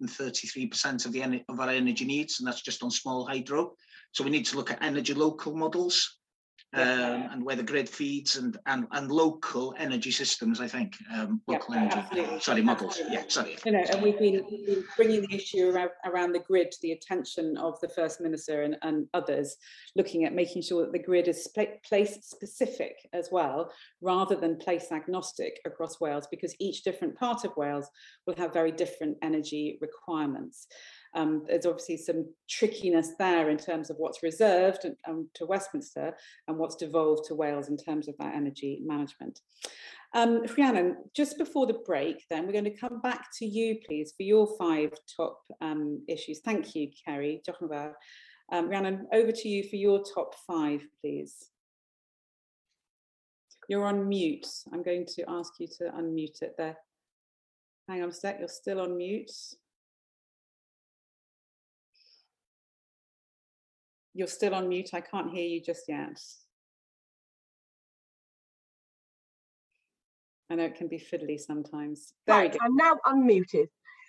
Speaker 6: 133% of our energy needs, and that's just on small hydro. So we need to look at energy local models, and where the grid feeds, and local energy systems, I think. Local energy,
Speaker 1: absolutely.
Speaker 6: Sorry, models. Yeah, sorry.
Speaker 1: You know, and we've been bringing the issue around the grid to the attention of the First Minister and others, looking at making sure that the grid is place specific as well, rather than place agnostic across Wales, because each different part of Wales will have very different energy requirements. There's obviously some trickiness there in terms of what's reserved to Westminster and what's devolved to Wales in terms of that energy management. Rhiannon, just before the break then, we're going to come back to you, please, for your 5 top issues. Thank you, Kerry. Rhiannon, over to you for your top 5, please. You're on mute. I'm going to ask you to unmute it there. Hang on a sec, you're still on mute. You're still on mute. I can't hear you just yet. I know it can be fiddly sometimes. Very good.
Speaker 3: I'm now unmuted.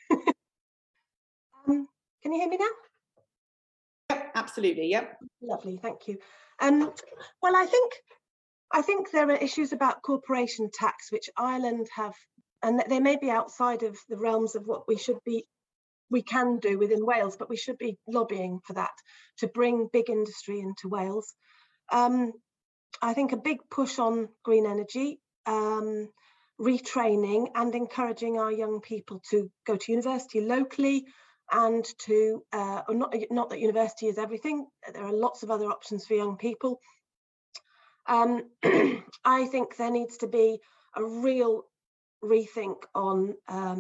Speaker 3: Can you hear me now?
Speaker 1: Yep, absolutely. Yep.
Speaker 3: Lovely, thank you. Well, I think there are issues about corporation tax which Ireland have, and they may be outside of the realms of what we can do within Wales, but we should be lobbying for that to bring big industry into Wales. I think a big push on green energy, retraining and encouraging our young people to go to university locally, and to, not that university is everything, there are lots of other options for young people. I think there needs to be a real rethink on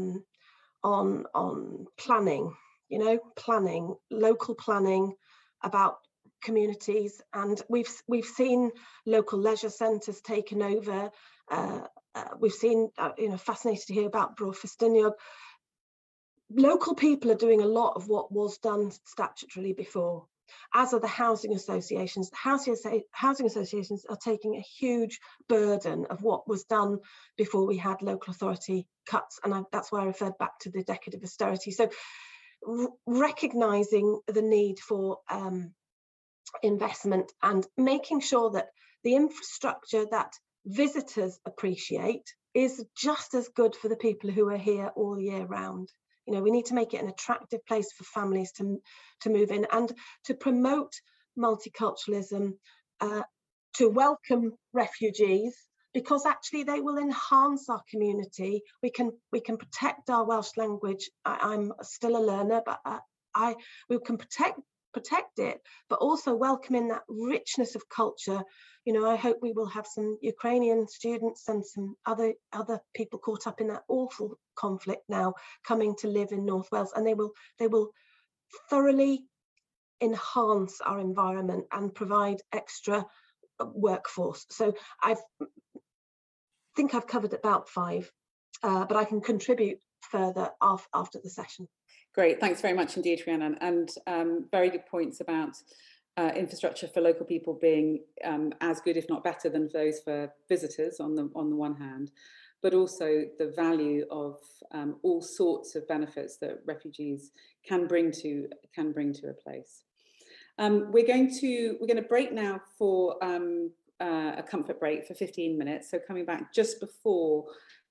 Speaker 3: planning, local planning about communities, and we've seen local leisure centres taken over. We've seen, fascinated to hear about Bro Ffestiniog. Local people are doing a lot of what was done statutorily before, as are the housing associations. Housing associations are taking a huge burden of what was done before we had local authority cuts, and that's why I referred back to the decade of austerity. So recognising the need for investment and making sure that the infrastructure that visitors appreciate is just as good for the people who are here all year round. We need to make it an attractive place for families to move in, and to promote multiculturalism, to welcome refugees, because actually they will enhance our community. We can protect our Welsh language. I'm still a learner, but we can protect it, but also welcome in that richness of culture. You know, I hope we will have some Ukrainian students and some other people caught up in that awful conflict now coming to live in North Wales, and they will thoroughly enhance our environment and provide extra workforce. So I think I've covered about 5, but I can contribute further after the session.
Speaker 1: Great, thanks very much indeed, Rhiannon, and very good points about infrastructure for local people being as good, if not better, than those for visitors on the one hand, but also the value of all sorts of benefits that refugees can bring to a place. We're going to break now for a comfort break for 15 minutes. So coming back just before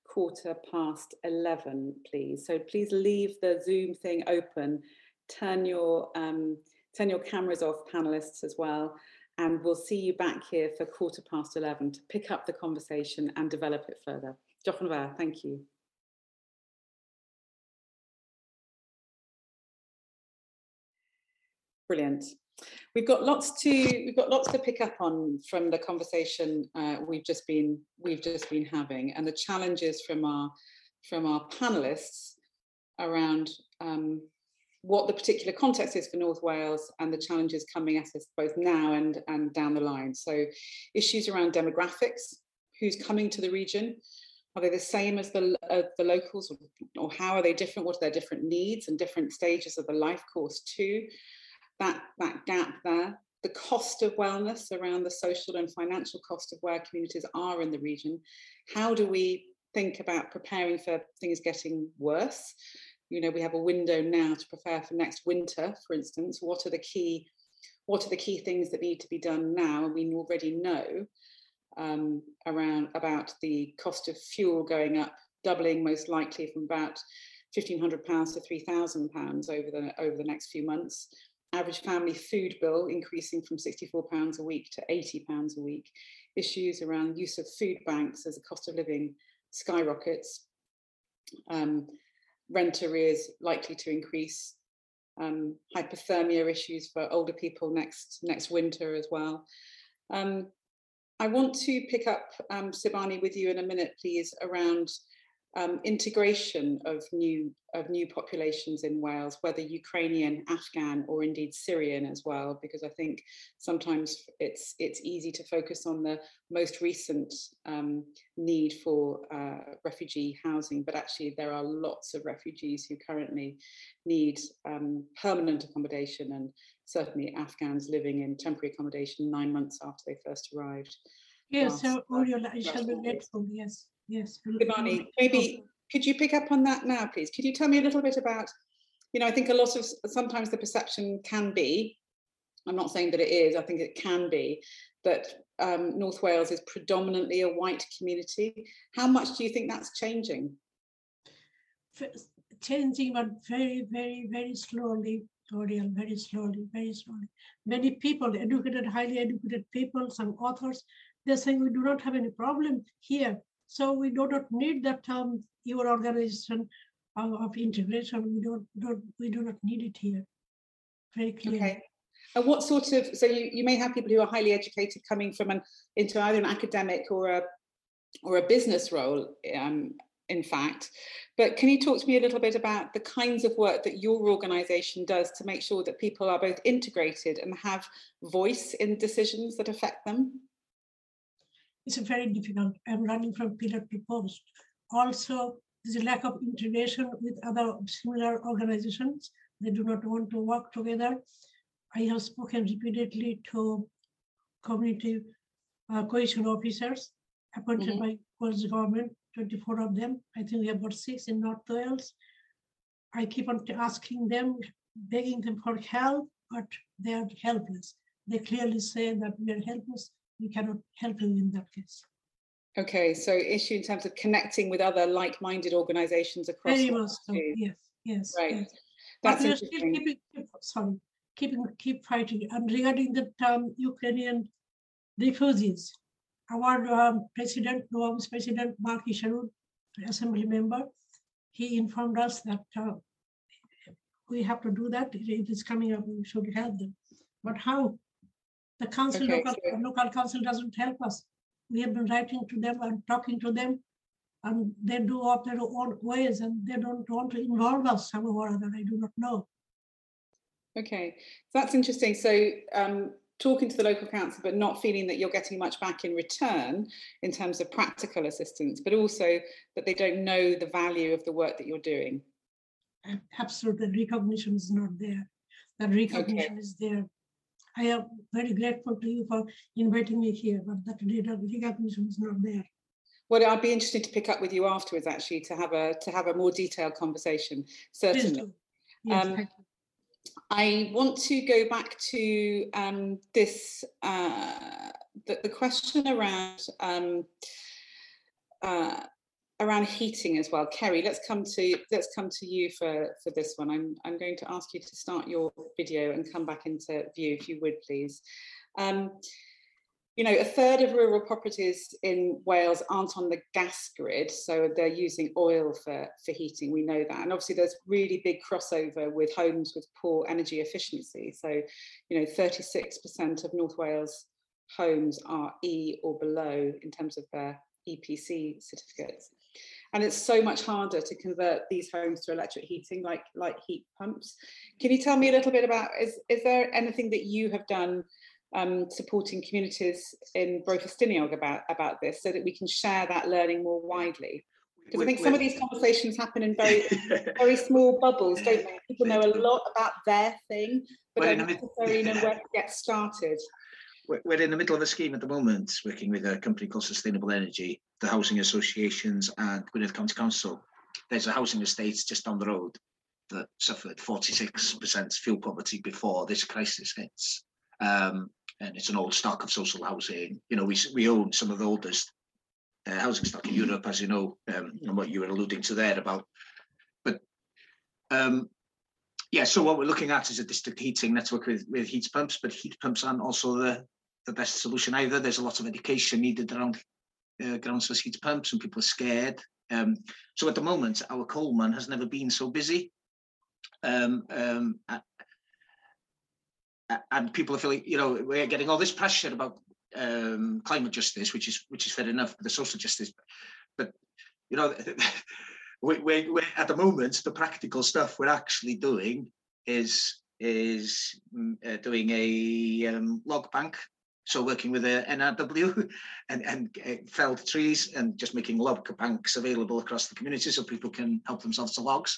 Speaker 1: 11:15, please. So please leave the Zoom thing open. Turn your cameras off, panelists, as well. And we'll see you back here for 11:15 to pick up the conversation and develop it further. Diolch yn fawr, thank you. Brilliant. We've got lots to pick up on from the conversation we've just been having, and the challenges from our panelists around what the particular context is for North Wales and the challenges coming at us both now and down the line. So issues around demographics, who's coming to the region, are they the same as the locals, or how are they different? What are their different needs and different stages of the life course too? That gap there, the cost of wellness around the social and financial cost of where communities are in the region. How do we think about preparing for things getting worse? You know, we have a window now to prepare for next winter, for instance. What are the key things that need to be done now? And we already know about the cost of fuel going up, doubling most likely from about £1,500 to £3,000 over the next few months. Average family food bill increasing from £64 a week to £80 a week. Issues around use of food banks as the cost of living skyrockets. Rent arrears likely to increase. Hypothermia issues for older people next winter as well. I want to pick up, Sibani, with you in a minute, please, around integration of new populations in Wales, whether Ukrainian, Afghan, or indeed Syrian as well, because I think sometimes it's easy to focus on the most recent need for refugee housing, but actually there are lots of refugees who currently need permanent accommodation, and certainly Afghans living in temporary accommodation 9 months after they first arrived.
Speaker 4: Yes, so I shall be grateful, yes. Yes.
Speaker 1: Sibani, maybe could you pick up on that now, please? Could you tell me a little bit about, you know, I think a lot of, sometimes the perception can be, I'm not saying that it is, I think it can be, that North Wales is predominantly a white community. How much do you think that's changing?
Speaker 4: Changing, but very, very, very slowly, Oriel, very slowly, very slowly. Many people, educated, highly educated people, some authors, they're saying we do not have any problem here. So we do not need that your organization of integration. We do not need it here. Very clear. Okay.
Speaker 1: And what sort of, so you may have people who are highly educated coming from into either an academic or a business role, in fact. But can you talk to me a little bit about the kinds of work that your organization does to make sure that people are both integrated and have voice in decisions that affect them?
Speaker 4: It's very difficult. I'm running from pillar to post. Also, there's a lack of integration with other similar organizations. They do not want to work together. I have spoken repeatedly to community cohesion officers appointed by Wales government, 24 of them. I think we have got 6 in North Wales. I keep on asking them, begging them for help, but they are helpless. They clearly say that we are helpless. We cannot help you in that case. Okay, so issue in terms of connecting with other like-minded organizations across. Very much so, yes, yes. Right. Yes. That's but we are still keeping, sorry, keep fighting. And regarding the Ukrainian refugees, our president, Noam's president, Mark Isharud, assembly member, he informed us that we have to do that. It is coming up, we should help them. But how? The council, local council doesn't help us. We have been writing to them and talking to them, and they do up their own ways, and they don't want to involve us somehow or other. I do not know.
Speaker 1: Okay, that's interesting. So talking to the local council, but not feeling that you're getting much back in return in terms of practical assistance, but also that they don't know the value of the work that you're doing.
Speaker 4: Absolutely, recognition is not there. The recognition is there. I am very grateful to you for inviting me here, but that recognition is not there.
Speaker 1: Well, I'd be interested to pick up with you afterwards, actually, to have a more detailed conversation. Certainly.
Speaker 4: Yes, thank you.
Speaker 1: I want to go back to this the question around heating as well. Kerry, let's come to you for this one. I'm going to ask you to start your video and come back into view, if you would, please. You know, a third of rural properties in Wales aren't on the gas grid, so they're using oil for heating. We know that, and obviously there's really big crossover with homes with poor energy efficiency. So, you know, 36% of North Wales homes are E or below in terms of their EPC certificates, and it's so much harder to convert these homes to electric heating, like heat pumps. Can you tell me a little bit about, is there anything that you have done supporting communities in Bro Festiniog about this, so that we can share that learning more widely? Because I think some of these conversations happen in very small bubbles, don't they? People know a lot about their thing, but don't necessarily know where to get started.
Speaker 6: We're in the middle of a scheme at the moment, working with a company called Sustainable Energy, the housing associations and Gwynedd County Council. There's a housing estate just down the road that suffered 46% fuel poverty before this crisis hits. And it's an old stock of social housing. You know, we own some of the oldest housing stock in Europe, as you know, and what you were alluding to there about. But yeah, so what we're looking at is a district heating network with heat pumps, but heat pumps aren't also the best solution either. There's a lot of education needed around groundless heat pumps, and people are scared. So at the moment, our Coleman has never been so busy. And people are feeling, you know, we're getting all this pressure about climate justice, which is fair enough, the social justice. But you know, we're at the moment, the practical stuff we're actually doing is doing a log bank. So working with the NRW and felled trees and just making log banks available across the community so people can help themselves to logs.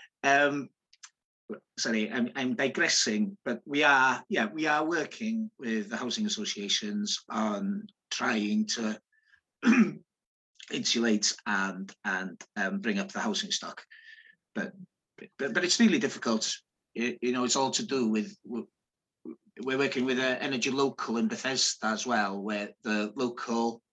Speaker 6: Sorry, I'm digressing, but we are working with the housing associations on trying to insulate and bring up the housing stock, but it's really difficult. You know, it's all to do with, we're working with Energy Local in Bethesda as well, where the local,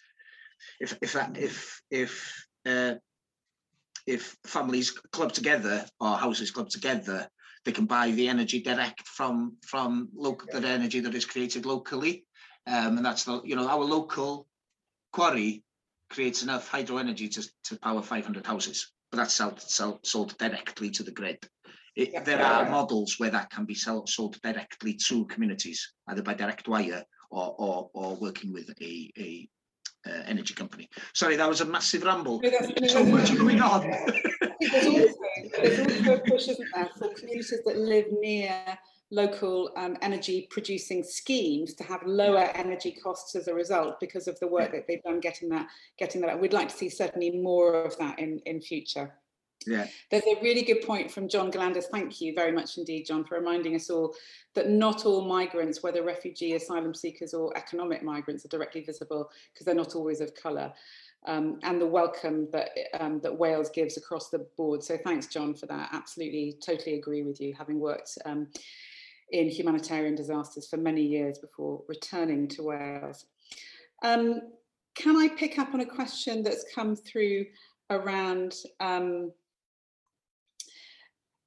Speaker 6: if families club together or houses club together, they can buy the energy direct from local, the energy that is created locally, and that's the, you know, our local quarry creates enough hydro energy to power 500 houses, but that's sold directly to the grid. There are models where that can be sold directly to communities, either by direct wire or working with a energy company. Sorry, that was a massive ramble. No, so much going on.
Speaker 1: There's also a push, isn't there, for communities that live near local energy producing schemes to have lower energy costs as a result, because of the work that they've done getting that. We'd like to see certainly more of that in future.
Speaker 6: Yeah.
Speaker 1: There's a really good point from John Galanders. Thank you very much indeed, John, for reminding us all that not all migrants, whether refugee, asylum seekers or economic migrants, are directly visible because they're not always of colour, and the welcome that Wales gives across the board. So thanks, John, for that. Absolutely, totally agree with you, having worked in humanitarian disasters for many years before returning to Wales. Can I pick up on a question that's come through around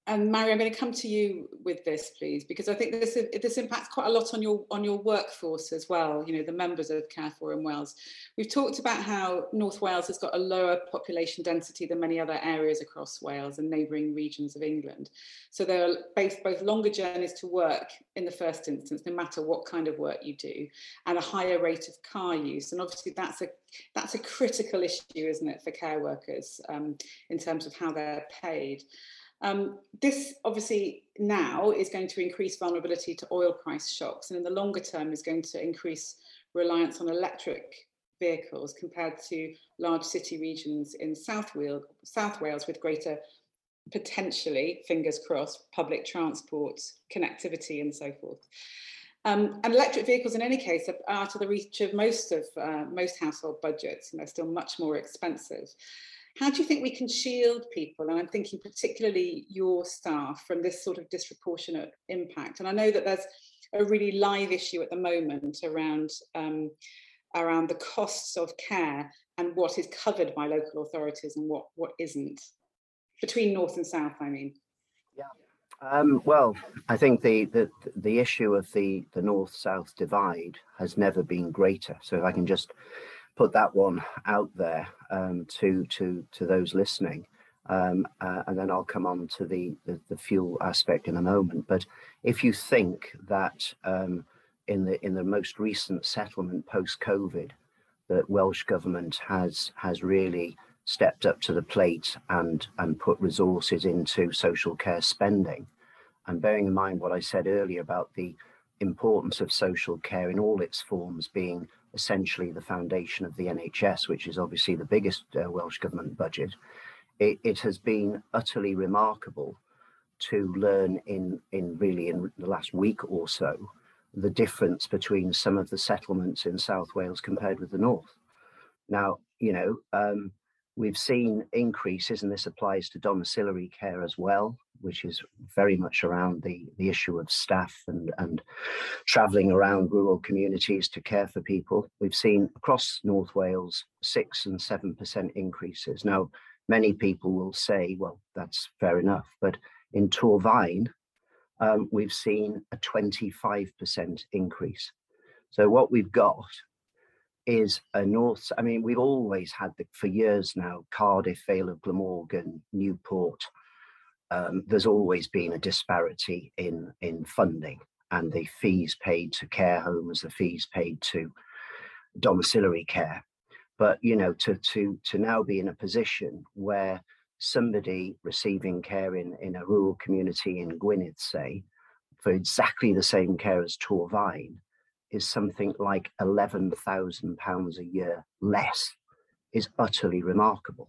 Speaker 1: And Mary, I'm going to come to you with this, please, because I think this impacts quite a lot on your workforce as well. You know, the members of Care4 in Wales. We've talked about how North Wales has got a lower population density than many other areas across Wales and neighbouring regions of England. So there are both longer journeys to work in the first instance, no matter what kind of work you do, and a higher rate of car use. And obviously that's a critical issue, isn't it, for care workers in terms of how they're paid. This obviously now is going to increase vulnerability to oil price shocks, and in the longer term is going to increase reliance on electric vehicles compared to large city regions in South Wales with greater, potentially, fingers crossed, public transport, connectivity and so forth. And electric vehicles in any case are out of the reach of most household budgets, and they're still much more expensive. How do you think we can shield people, and I'm thinking particularly your staff, from this sort of disproportionate impact? And I know that there's a really live issue at the moment around the costs of care and what is covered by local authorities and what isn't, between North and South, I mean.
Speaker 5: Yeah. Well, I think the issue of the North-South divide has never been greater. So if I can just put that one out there to those listening, and then I'll come on to the fuel aspect in a moment. But if you think that in the most recent settlement post-COVID, that Welsh Government has really stepped up to the plate and put resources into social care spending, and bearing in mind what I said earlier about the importance of social care in all its forms being essentially the foundation of the NHS, which is obviously the biggest Welsh Government budget, it has been utterly remarkable to learn in the last week or so the difference between some of the settlements in South Wales compared with the North. Now, you know, we've seen increases, and this applies to domiciliary care as well, which is very much around the issue of staff and travelling around rural communities to care for people. We've seen across North Wales 6 and 7% increases. Now, many people will say, well, that's fair enough, but in Torfaen, we've seen a 25% increase. So what we've got is a North, I mean, we've always had, for years now, Cardiff, Vale of Glamorgan, Newport. There's always been a disparity in funding and the fees paid to care homes, the fees paid to domiciliary care. But, you know, to now be in a position where somebody receiving care in a rural community in Gwynedd, say, for exactly the same care as Torfaen, is something like £11,000 a year less, is utterly remarkable,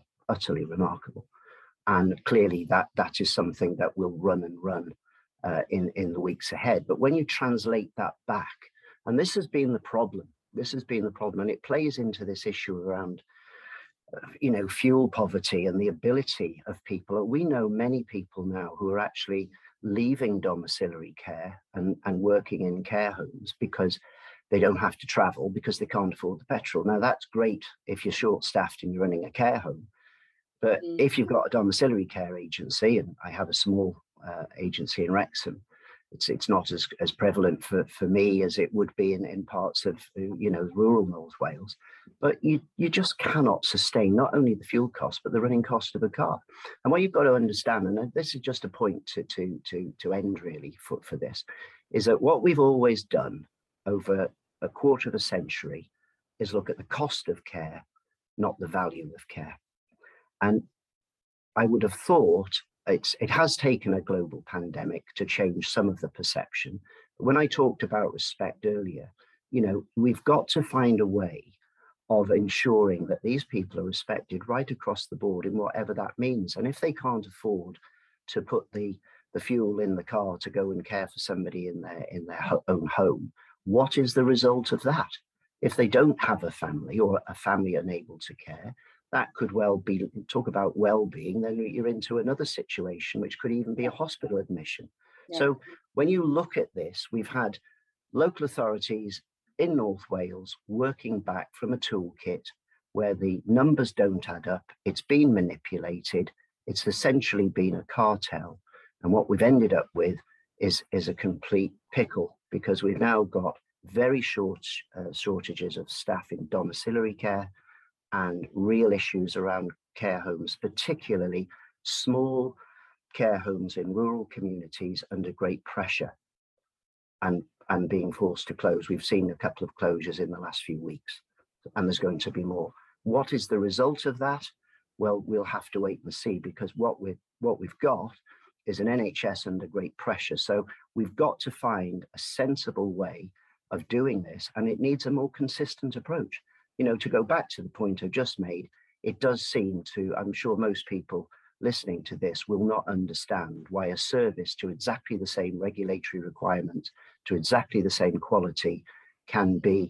Speaker 5: And clearly that is something that will run in the weeks ahead. But when you translate that back, and this has been the problem, and it plays into this issue around, you know, fuel poverty and the ability of people. We know many people now who are actually leaving domiciliary care and working in care homes because they don't have to travel, because they can't afford the petrol. Now, that's great if you're short-staffed and you're running a care home. But if you've got a domiciliary care agency, and I have a small agency in Wrexham, it's not as prevalent for me as it would be in parts of, you know, rural North Wales. But you just cannot sustain not only the fuel cost, but the running cost of a car. And what you've got to understand, and this is just a point to end really for this, is that what we've always done over a quarter of a century is look at the cost of care, not the value of care. And I would have thought it has taken a global pandemic to change some of the perception. But when I talked about respect earlier, you know, we've got to find a way of ensuring that these people are respected right across the board in whatever that means. And if they can't afford to put the fuel in the car to go and care for somebody in their own home, what is the result of that? If they don't have a family, or a family unable to care, that could well be, talk about well-being, then you're into another situation, which could even be a hospital admission. Yeah. So when you look at this, we've had local authorities in North Wales working back from a toolkit where the numbers don't add up, it's been manipulated, it's essentially been a cartel. And what we've ended up with is a complete pickle, because we've now got very shortages of staff in domiciliary care and real issues around care homes, particularly small care homes in rural communities under great pressure and being forced to close. We've seen a couple of closures in the last few weeks, and there's going to be more. What is the result of that? Well, we'll have to wait and see, because what we've got is an NHS under great pressure. So we've got to find a sensible way of doing this, and it needs a more consistent approach. You know, to go back to the point I just made, it does seem to, I'm sure most people listening to this will not understand why a service to exactly the same regulatory requirements, to exactly the same quality, can be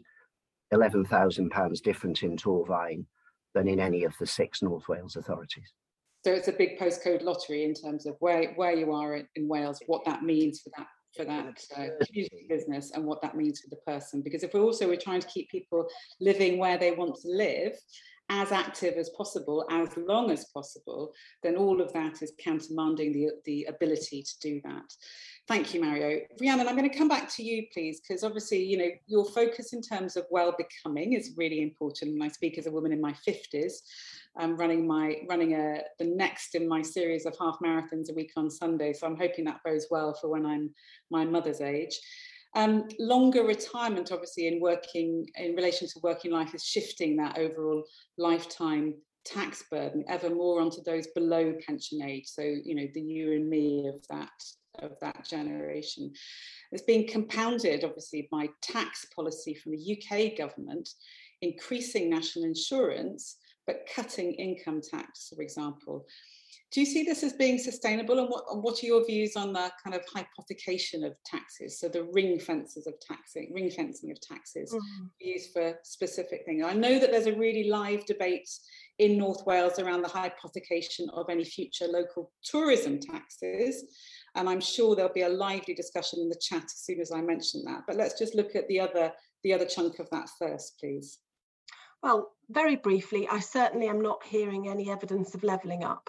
Speaker 5: £11,000 different in Torfaen than in any of the 6 North Wales authorities.
Speaker 1: So it's a big postcode lottery in terms of where you are in Wales, what that means for that community business, and what that means for the person. Because if we're trying to keep people living where they want to live, as active as possible, as long as possible, then all of that is countermanding the ability to do that. Thank you, Mario. Rhiannon, I'm going to come back to you, please, because obviously, you know, your focus in terms of well-becoming is really important. And I speak as a woman in my 50s. I'm running the next in my series of half marathons a week on Sunday. So I'm hoping that bodes well for when I'm my mother's age. Longer retirement, obviously, in relation to working life, is shifting that overall lifetime tax burden ever more onto those below pension age. So, you know, the you and me of that generation. It's being compounded, obviously, by tax policy from the UK government, increasing national insurance, but cutting income tax, for example. Do you see this as being sustainable, and what are your views on the kind of hypothecation of taxes? So the ring fencing of taxes used for specific things. I know that there's a really live debate in North Wales around the hypothecation of any future local tourism taxes, and I'm sure there'll be a lively discussion in the chat as soon as I mention that. But let's just look at the other chunk of that first, please.
Speaker 3: Well, very briefly, I certainly am not hearing any evidence of levelling up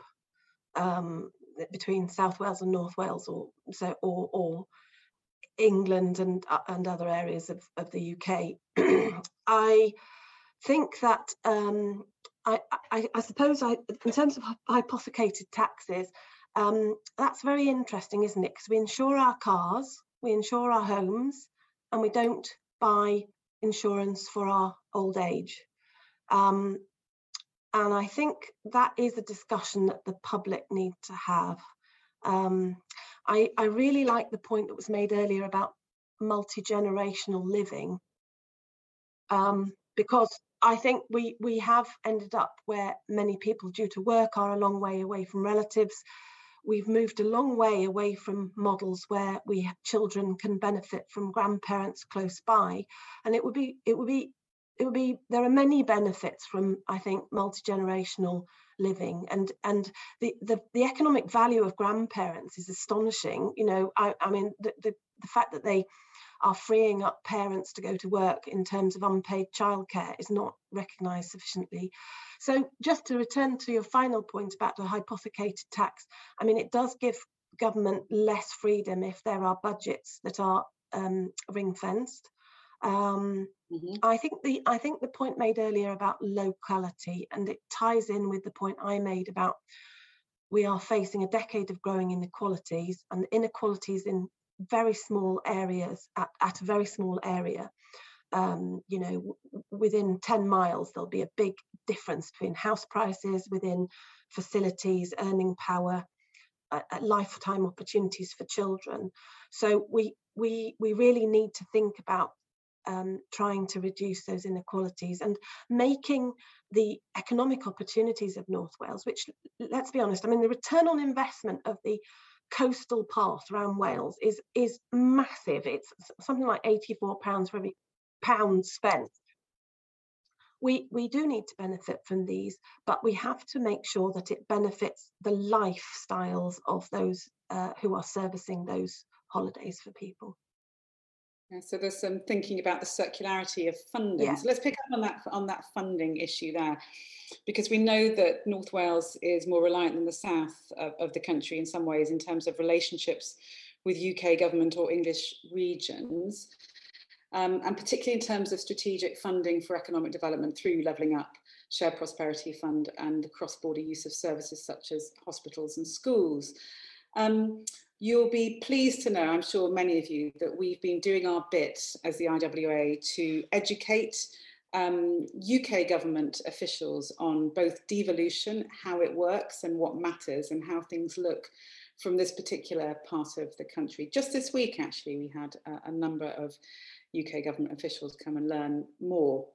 Speaker 3: between South Wales and North Wales, or England and other areas of the UK. I think that I suppose in terms of hypothecated taxes, that's very interesting, isn't it? Because we insure our cars, we insure our homes, and we don't buy insurance for our old age. And I think that is a discussion that the public need to have. I really like the point that was made earlier about multi-generational living, because I think we have ended up where many people due to work are a long way away from relatives. We've moved a long way away from models where children can benefit from grandparents close by, and it would be there are many benefits from, I think, multi-generational living, and the economic value of grandparents is astonishing. You know, I mean, the fact that they are freeing up parents to go to work in terms of unpaid childcare is not recognised sufficiently. So just to return to your final point about the hypothecated tax, I mean, it does give government less freedom if there are budgets that are ring-fenced. I think the point made earlier about locality, and it ties in with the point I made about we are facing a decade of growing inequalities, and inequalities in very small areas at a very small area. You know, within 10 miles there'll be a big difference between house prices, within facilities, earning power, lifetime opportunities for children. So we really need to think about trying to reduce those inequalities and making the economic opportunities of North Wales, which, let's be honest, I mean, the return on investment of the coastal part around Wales is massive. It's something like £84 for every pound spent. We do need to benefit from these, but we have to make sure that it benefits the lifestyles of those who are servicing those holidays for people.
Speaker 1: Yeah, so there's some thinking about the circularity of funding.
Speaker 3: Yeah.
Speaker 1: So let's pick up on that funding issue there, because we know that North Wales is more reliant than the south of the country in some ways in terms of relationships with UK government or English regions, and particularly in terms of strategic funding for economic development through Levelling Up, Shared Prosperity Fund, and the cross-border use of services such as hospitals and schools. You'll be pleased to know, I'm sure many of you, that we've been doing our bit as the IWA to educate UK government officials on both devolution, how it works and what matters, and how things look from this particular part of the country. Just this week, actually, we had a number of UK government officials come and learn more.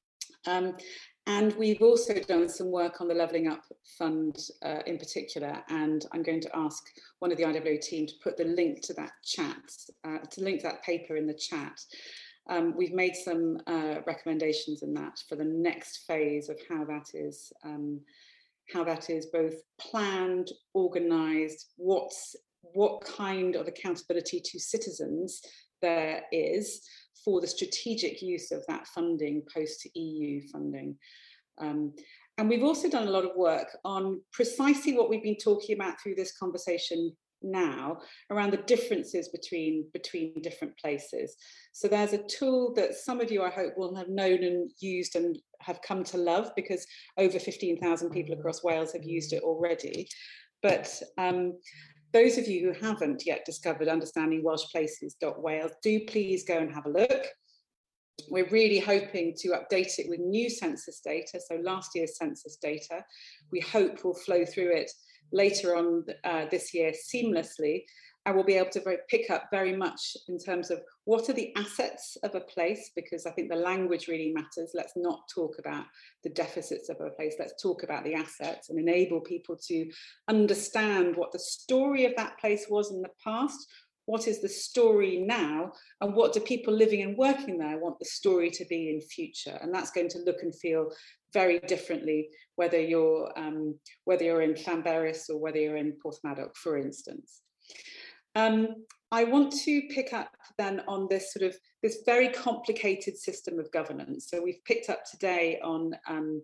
Speaker 1: And we've also done some work on the Levelling Up Fund in particular, and I'm going to ask one of the IWA team to put the link to that chat, to link that paper in the chat. We've made some recommendations in that for the next phase of how that is both planned, organised, what kind of accountability to citizens there is for the strategic use of that funding post EU funding. And we've also done a lot of work on precisely what we've been talking about through this conversation now, around the differences between different places. So there's a tool that some of you, I hope, will have known and used and have come to love, because over 15,000 people across Wales have used it already. But those of you who haven't yet discovered understandingwelshplaces.wales, do please go and have a look. We're really hoping to update it with new census data, so last year's census data. We hope will flow through it later on this year seamlessly, and we'll be able to pick up very much in terms of what are the assets of a place, because I think the language really matters. Let's not talk about the deficits of a place, let's talk about the assets and enable people to understand what the story of that place was in the past, what is the story now, and what do people living and working there want the story to be in future. And that's going to look and feel very differently whether you're in Llanberis or whether you're in Porthmadog, for instance. I want to pick up then on this very complicated system of governance. So we've picked up today on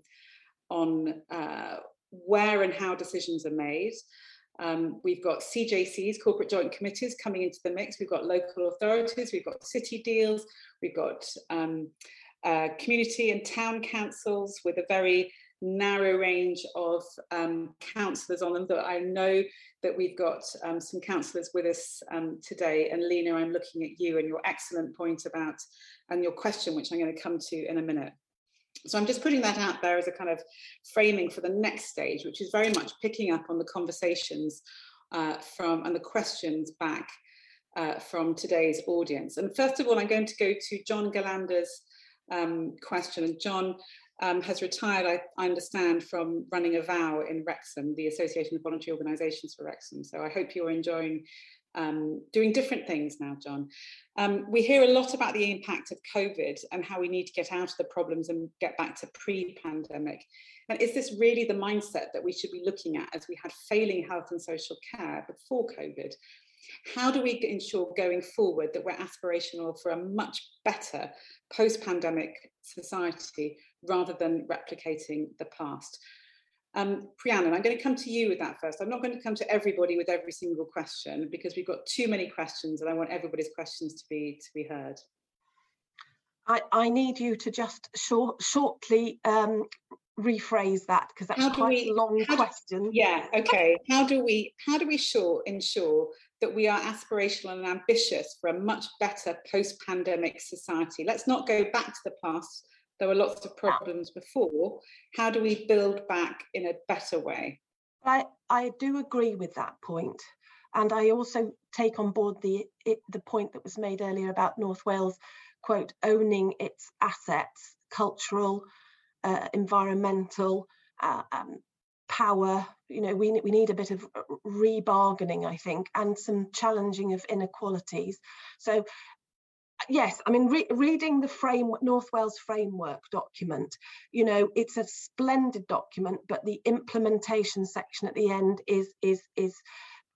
Speaker 1: where and how decisions are made. We've got CJCs, corporate joint committees, coming into the mix. We've got local authorities, we've got city deals, we've got community and town councils with a very narrow range of councillors on them. That I know that we've got some councillors with us today. And Lena, I'm looking at you and your excellent point about, and your question, which I'm going to come to in a minute. So I'm just putting that out there as a kind of framing for the next stage, which is very much picking up on the conversations and the questions back from today's audience. And first of all, I'm going to go to John Galander's question. And John has retired, I understand, from running a VOW in Wrexham, the Association of Voluntary Organisations for Wrexham. So I hope you're enjoying doing different things now, John. We hear a lot about the impact of COVID and how we need to get out of the problems and get back to pre-pandemic. And is this really the mindset that we should be looking at as we had failing health and social care before COVID? How do we ensure going forward that we're aspirational for a much better post-pandemic society rather than replicating the past? Priyanna, I'm going to come to you with that first. I'm not going to come to everybody with every single question because we've got too many questions and I want everybody's questions to be heard.
Speaker 3: I need you to just shortly rephrase that, because that's quite a long question.
Speaker 1: Yeah, okay. How do we ensure that we are aspirational and ambitious for a much better post-pandemic society? Let's not go back to the past. There were lots of problems before. How do we build back in a better way?
Speaker 3: I do agree with that point. And I also take on board the point that was made earlier about North Wales, quote, owning its assets, cultural, environmental, power. You know, we need a bit of rebargaining, I think, and some challenging of inequalities. So yes, I mean, reading the North Wales framework document, you know, it's a splendid document, but the implementation section at the end is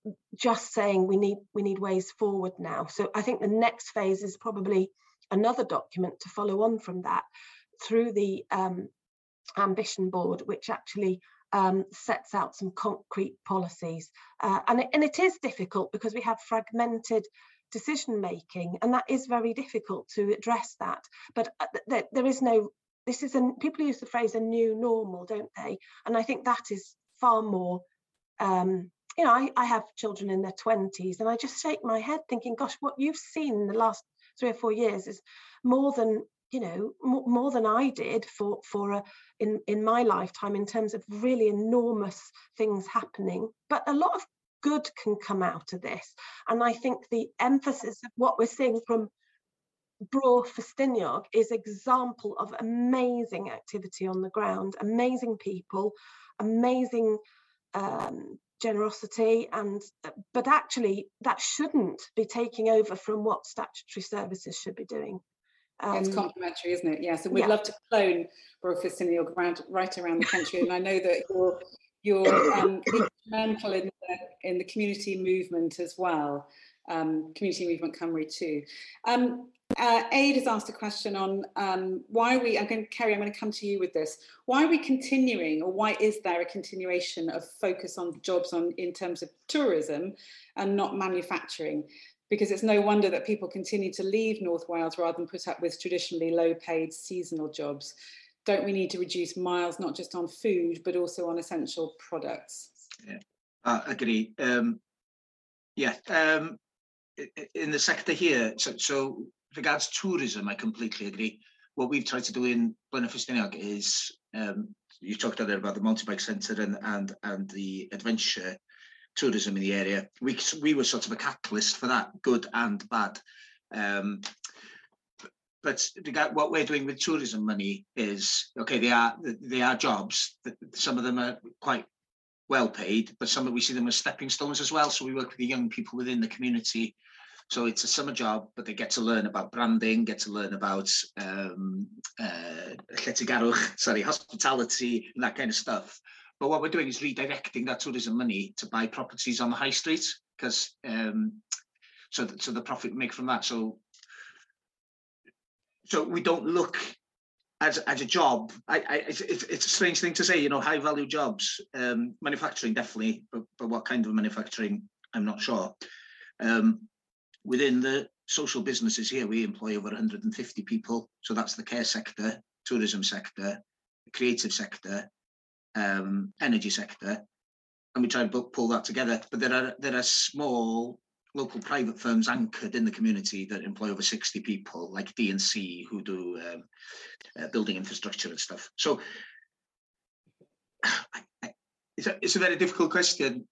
Speaker 3: just saying we need ways forward now. So I think the next phase is probably another document to follow on from that through the ambition board, which actually sets out some concrete policies. And it is difficult because we have fragmented decision making, and that is very difficult to address that. But there is no, people use the phrase a new normal, don't they? And I think that is far more, you know, I have children in their 20s, and I just shake my head thinking, gosh, what you've seen in the last 3 or 4 years is more than, you know, more than I did in my lifetime, in terms of really enormous things happening. But a lot of good can come out of this. And I think the emphasis of what we're seeing from Bro Festiniog is example of amazing activity on the ground, amazing people, amazing generosity, but actually that shouldn't be taking over from what statutory services should be doing.
Speaker 1: It's complementary, isn't it? Yes, and we'd love to clone Bro Festiniog right around the country. And I know that you're instrumental in the community movement as well, Community Movement Cymru too. Aid has asked a question on why we, Kerry, I'm going to come to you with this. Why are we continuing, or why is there a continuation of focus on jobs in terms of tourism and not manufacturing? Because it's no wonder that people continue to leave North Wales rather than put up with traditionally low-paid seasonal jobs. Don't we need to reduce miles, not just on food, but also on essential products?
Speaker 6: Yeah, I agree. In the sector here, so regards tourism, I completely agree. What we've tried to do in Blaenau Ffestiniog is, you talked earlier about the mountain bike centre and the adventure tourism in the area. We were sort of a catalyst for that, good and bad. But what we're doing with tourism money is, okay, they are jobs. Some of them are quite well paid, but some we see them as stepping stones as well. So we work with the young people within the community. So it's a summer job, but they get to learn about branding, get to learn about hospitality and that kind of stuff. But what we're doing is redirecting that tourism money to buy properties on the high street, because so the profit we make from that. So we don't look as a job. It's a strange thing to say, you know, high value jobs, manufacturing definitely, but what kind of manufacturing, I'm not sure. Within the social businesses here, we employ over 150 people. So that's the care sector, tourism sector, creative sector, energy sector, and we try and pull that together. But there are small local private firms anchored in the community that employ over 60 people, like D&C, who do building infrastructure and stuff. So it's a very difficult question.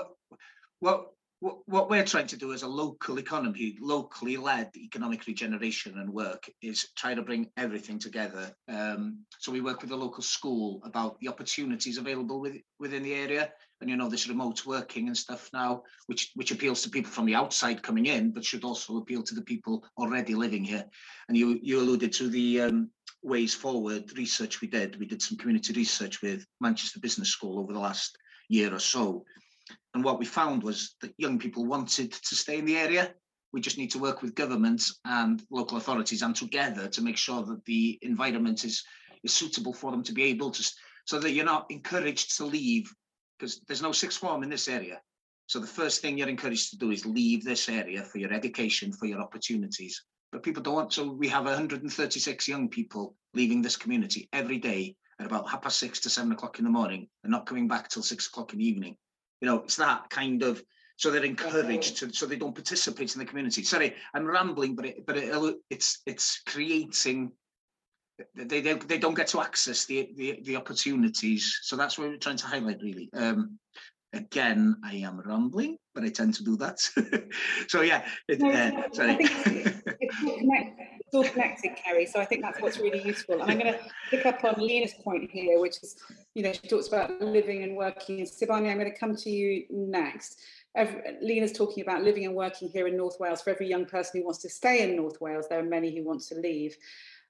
Speaker 6: What we're trying to do as a local economy, locally led economic regeneration and work, is try to bring everything together. So we work with the local school about the opportunities available within the area, and you know, this remote working and stuff now, which appeals to people from the outside coming in, but should also appeal to the people already living here. And you alluded to the ways forward research we did. We did some community research with Manchester Business School over the last year or so. And what we found was that young people wanted to stay in the area. We just need to work with governments and local authorities and together to make sure that the environment is suitable for them to be able to, so that you're not encouraged to leave, because there's no sixth form in this area. So the first thing you're encouraged to do is leave this area for your education, for your opportunities. But people don't want, so we have 136 young people leaving this community every day at about 6:30 to 7 o'clock in the morning and not coming back till 6 o'clock in the evening. You know, it's that kind of, so they're encouraged to, so they don't participate in the community. Sorry, I'm rambling, but it's creating, they don't get to access the opportunities. So that's what we're trying to highlight, really. Again, I am rambling, but I tend to do that. So yeah, sorry.
Speaker 1: It's all connected, Kerry. So I think that's what's really useful. And I'm going to pick up on Lena's point here, which is, you know, she talks about living and working. Sibani, I'm going to come to you next. Lena's talking about living and working here in North Wales. For every young person who wants to stay in North Wales, there are many who want to leave.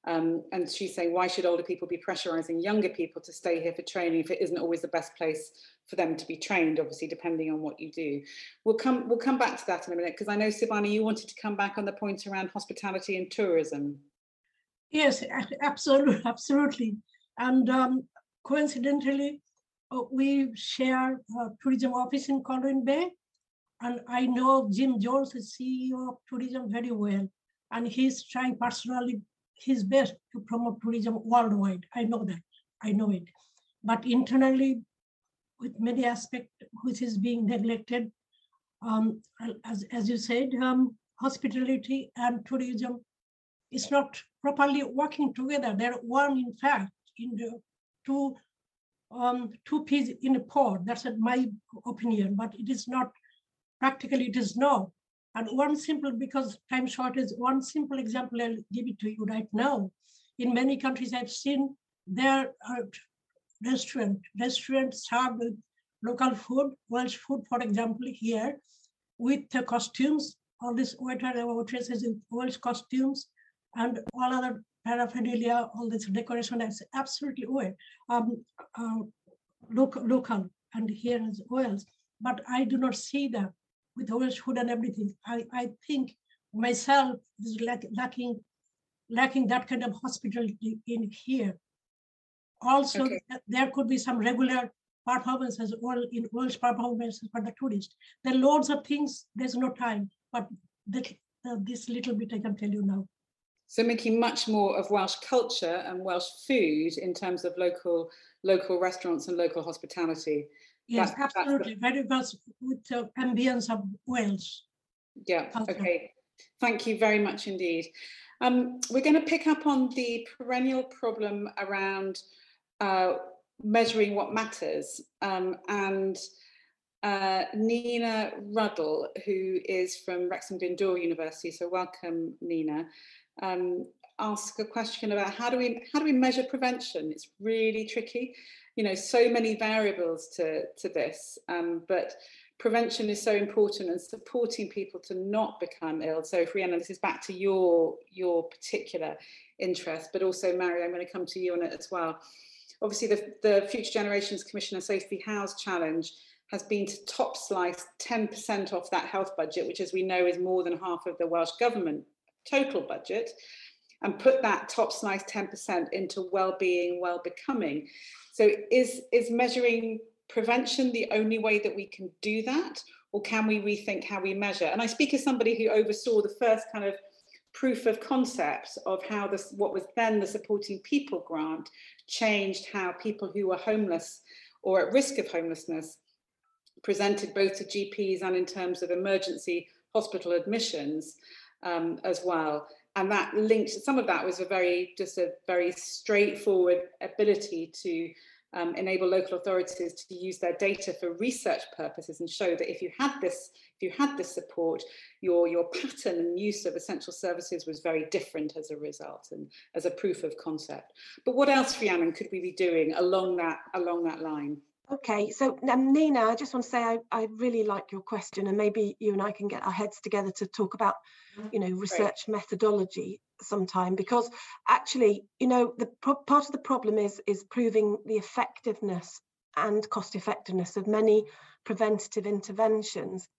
Speaker 1: And she's saying, why should older people be pressurising younger people to stay here for training if it isn't always the best place for them to be trained, obviously, depending on what you do. We'll come back to that in a minute, because I know, Sibani, you wanted to come back on the point around hospitality and tourism.
Speaker 4: Yes, absolutely. And coincidentally, we share a tourism office in Colwyn Bay. And I know Jim Jones, the CEO of tourism, very well. And he's trying personally his best to promote tourism worldwide. I know that, I know it. But internally, with many aspects which is being neglected, as you said, hospitality and tourism is not properly working together. They're one, in fact, in the two peas in a pod. That's my opinion, but it is not, practically it is not. And one simple, because time shortage, one simple example I'll give it to you right now. In many countries I've seen, there are restaurants served with local food, Welsh food, for example, here, with the costumes, all this waiter and waitresses in Welsh costumes, and all other paraphernalia, all this decoration is absolutely local and here as well. But I do not see that with Welsh food and everything. I think myself is lacking that kind of hospitality in here. Also,
Speaker 1: Okay.
Speaker 4: there could be some regular performances or in Welsh performances for the tourists. There are loads of things, there's no time, but this little bit I can tell you now.
Speaker 1: So making much more of Welsh culture and Welsh food in terms of local restaurants and local hospitality.
Speaker 4: Yes, absolutely. Very much with the ambience of Wales.
Speaker 1: Yeah,
Speaker 4: culture.
Speaker 1: Okay. Thank you very much indeed. We're going to pick up on the perennial problem around measuring what matters. And Nina Ruddle, who is from Wrexham Glyndŵr University, so welcome, Nina, ask a question about how do we measure prevention? It's really tricky. You know, so many variables to this, but prevention is so important, and supporting people to not become ill. So Rhiannon, this is back to your particular interest, but also Mary, I'm going to come to you on it as well. Obviously, the Future Generations Commissioner Sophie Howe's challenge has been to top slice 10% off that health budget, which, as we know, is more than half of the Welsh Government total budget, and put that top slice 10% into well-being, well-becoming. So is measuring prevention the only way that we can do that, or can we rethink how we measure? And I speak as somebody who oversaw the first kind of proof of concept of how what was then the Supporting People grant changed how people who were homeless or at risk of homelessness presented both to GPs and in terms of emergency hospital admissions as well. And that linked, some of that was a very straightforward ability to enable local authorities to use their data for research purposes and show that if you had this support, your pattern and use of essential services was very different as a result, and as a proof of concept. But what else, Rhiannon, could we be doing along that line?
Speaker 3: Okay, so Nina, I just want to say I really like your question, and maybe you and I can get our heads together to talk about, you know, research methodology sometime, because actually, you know, part of the problem is proving the effectiveness and cost effectiveness of many preventative interventions.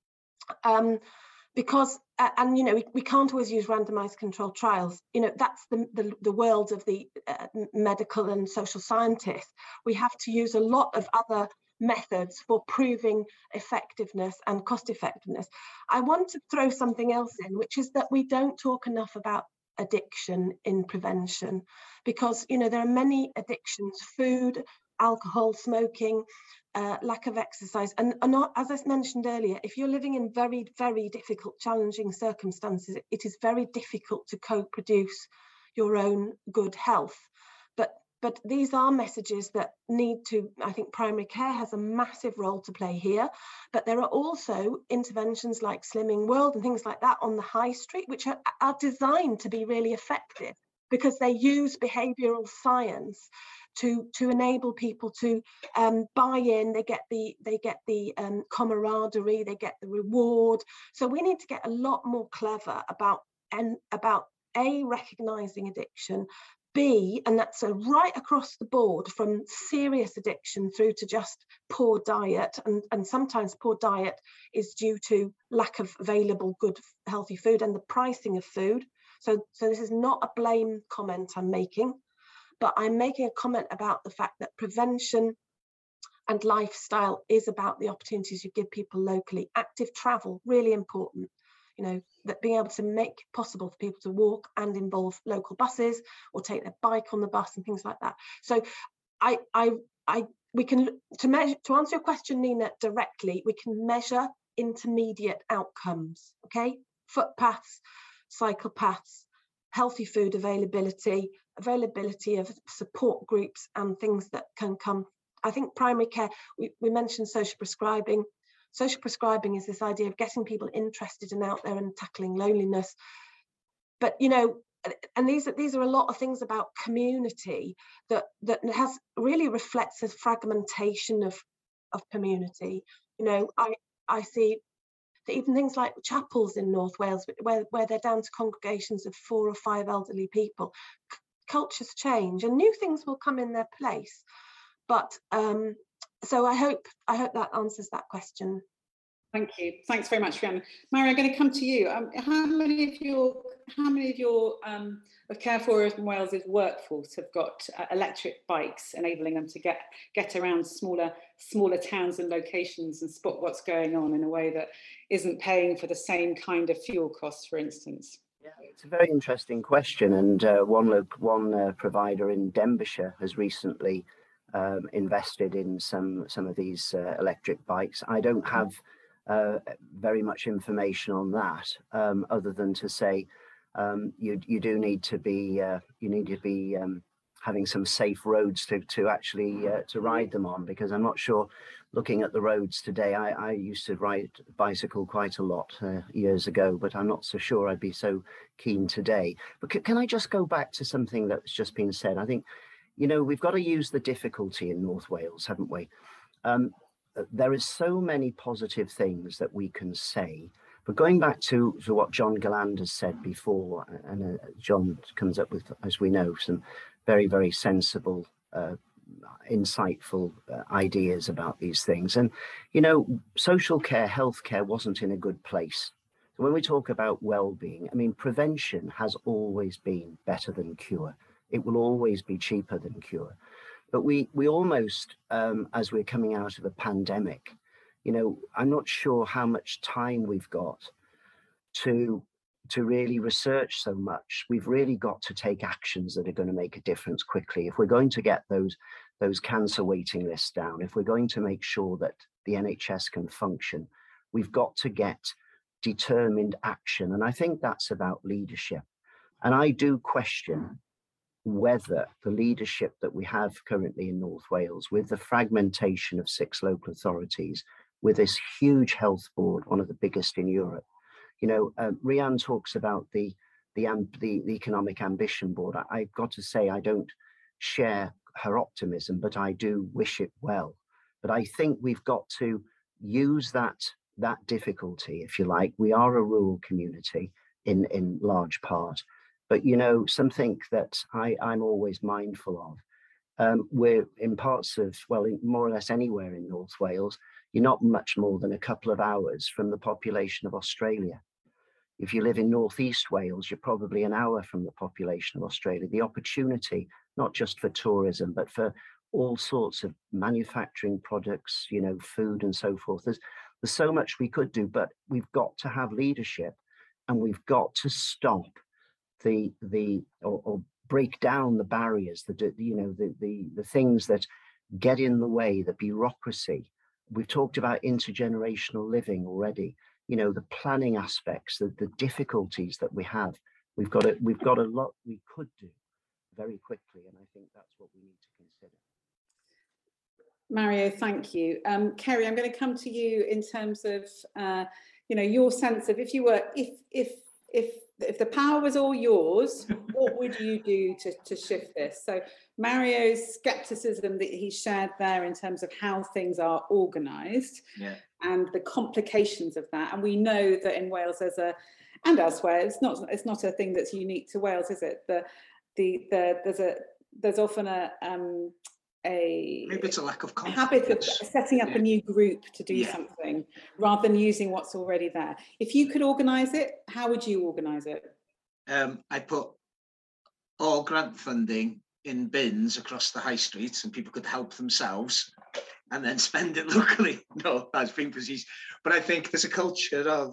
Speaker 3: Because, and you know, we can't always use randomized controlled trials. You know, that's the world of the medical and social scientists. We have to use a lot of other methods for proving effectiveness and cost effectiveness. I want to throw something else in, which is that we don't talk enough about addiction in prevention, because, you know, there are many addictions: food, alcohol, smoking, lack of exercise. And as I mentioned earlier, if you're living in very, very difficult, challenging circumstances, it is very difficult to co-produce your own good health. But these are messages that need to, I think primary care has a massive role to play here. But there are also interventions like Slimming World and things like that on the high street, which are designed to be really effective, because they use behavioural science to enable people to buy in. They get the camaraderie, they get the reward. So we need to get a lot more clever about recognising addiction, B, and that's right across the board, from serious addiction through to just poor diet, and sometimes poor diet is due to lack of available good healthy food and the pricing of food. So this is not a blame comment I'm making, but I'm making a comment about the fact that prevention and lifestyle is about the opportunities you give people locally. Active travel, really important. You know, that being able to make possible for people to walk and involve local buses or take their bike on the bus and things like that. So we can, to answer your question, Nina, directly, we can measure intermediate outcomes, okay? Footpaths, cycle paths, healthy food availability of support groups and things that can come. I think primary care, we mentioned social prescribing. Social prescribing is this idea of getting people interested and out there and tackling loneliness. But, you know, and these are a lot of things about community that has really reflects a fragmentation of community. You know, I see that even things like chapels in North Wales, where they're down to congregations of 4 or 5 elderly people, cultures change and new things will come in their place. But so I hope that answers that question.
Speaker 1: Thank you. Thanks very much, Rhiannon. Mary, I'm going to come to you. How many of your Care for Urban Wales's workforce have got electric bikes, enabling them to get around smaller towns and locations and spot what's going on in a way that isn't paying for the same kind of fuel costs, for instance?
Speaker 5: Yeah, it's a very interesting question, and one provider in Denbighshire has recently invested in some of these electric bikes. I don't have very much information on that, other than to say you do need to be having some safe roads to actually to ride them on, because I'm not sure, looking at the roads today, I used to ride bicycle quite a lot years ago, but I'm not so sure I'd be so keen today. But can I just go back to something that's just been said? I think, you know, we've got to use the difficulty in North Wales, haven't we? There is so many positive things that we can say, but going back to what John Galland has said before, and John comes up with, as we know, some very, very sensible, insightful ideas about these things. And, you know, social care, healthcare wasn't in a good place. So when we talk about well-being, I mean, prevention has always been better than cure. It will always be cheaper than cure. But we almost, as we're coming out of a pandemic, you know, I'm not sure how much time we've got to really research so much. We've really got to take actions that are going to make a difference quickly. If we're going to get those cancer waiting lists down, if we're going to make sure that the NHS can function, we've got to get determined action. And I think that's about leadership. And I do question whether the leadership that we have currently in North Wales, with the fragmentation of 6 local authorities, with this huge health board, one of the biggest in Europe, you know, Rhiannon talks about the Economic Ambition Board. I've got to say, I don't share her optimism, but I do wish it well. But I think we've got to use that difficulty, if you like. We are a rural community in large part. But, you know, something that I'm always mindful of, we're in parts of, well, more or less anywhere in North Wales, you're not much more than a couple of hours from the population of Australia. If you live in Northeast Wales, you're probably an hour from the population of Australia. The opportunity, not just for tourism, but for all sorts of manufacturing products, you know, food and so forth. There's so much we could do, but we've got to have leadership, and we've got to stop or break down the barriers, the things that get in the way, the bureaucracy. We've talked about intergenerational living already. You know, the planning aspects, the difficulties that we have. We've got a lot we could do very quickly, and I think that's what we need to consider.
Speaker 1: Mario, thank you. Kerry, I'm going to come to you in terms of you know, your sense of, if the power was all yours, what would you do to shift this? So Mario's skepticism that he shared there in terms of how things are organised, yeah, and the complications of that. And we know that in Wales and elsewhere, it's not a thing that's unique to Wales, is it? there's often a
Speaker 6: maybe it's a lack of confidence.
Speaker 1: habit of setting up a new group to do something rather than using what's already there. If you could organise it, how would you organise it?
Speaker 6: I put all grant funding in bins across the high streets, and people could help themselves and then spend it locally. No, that's being facetious. But I think there's a culture of,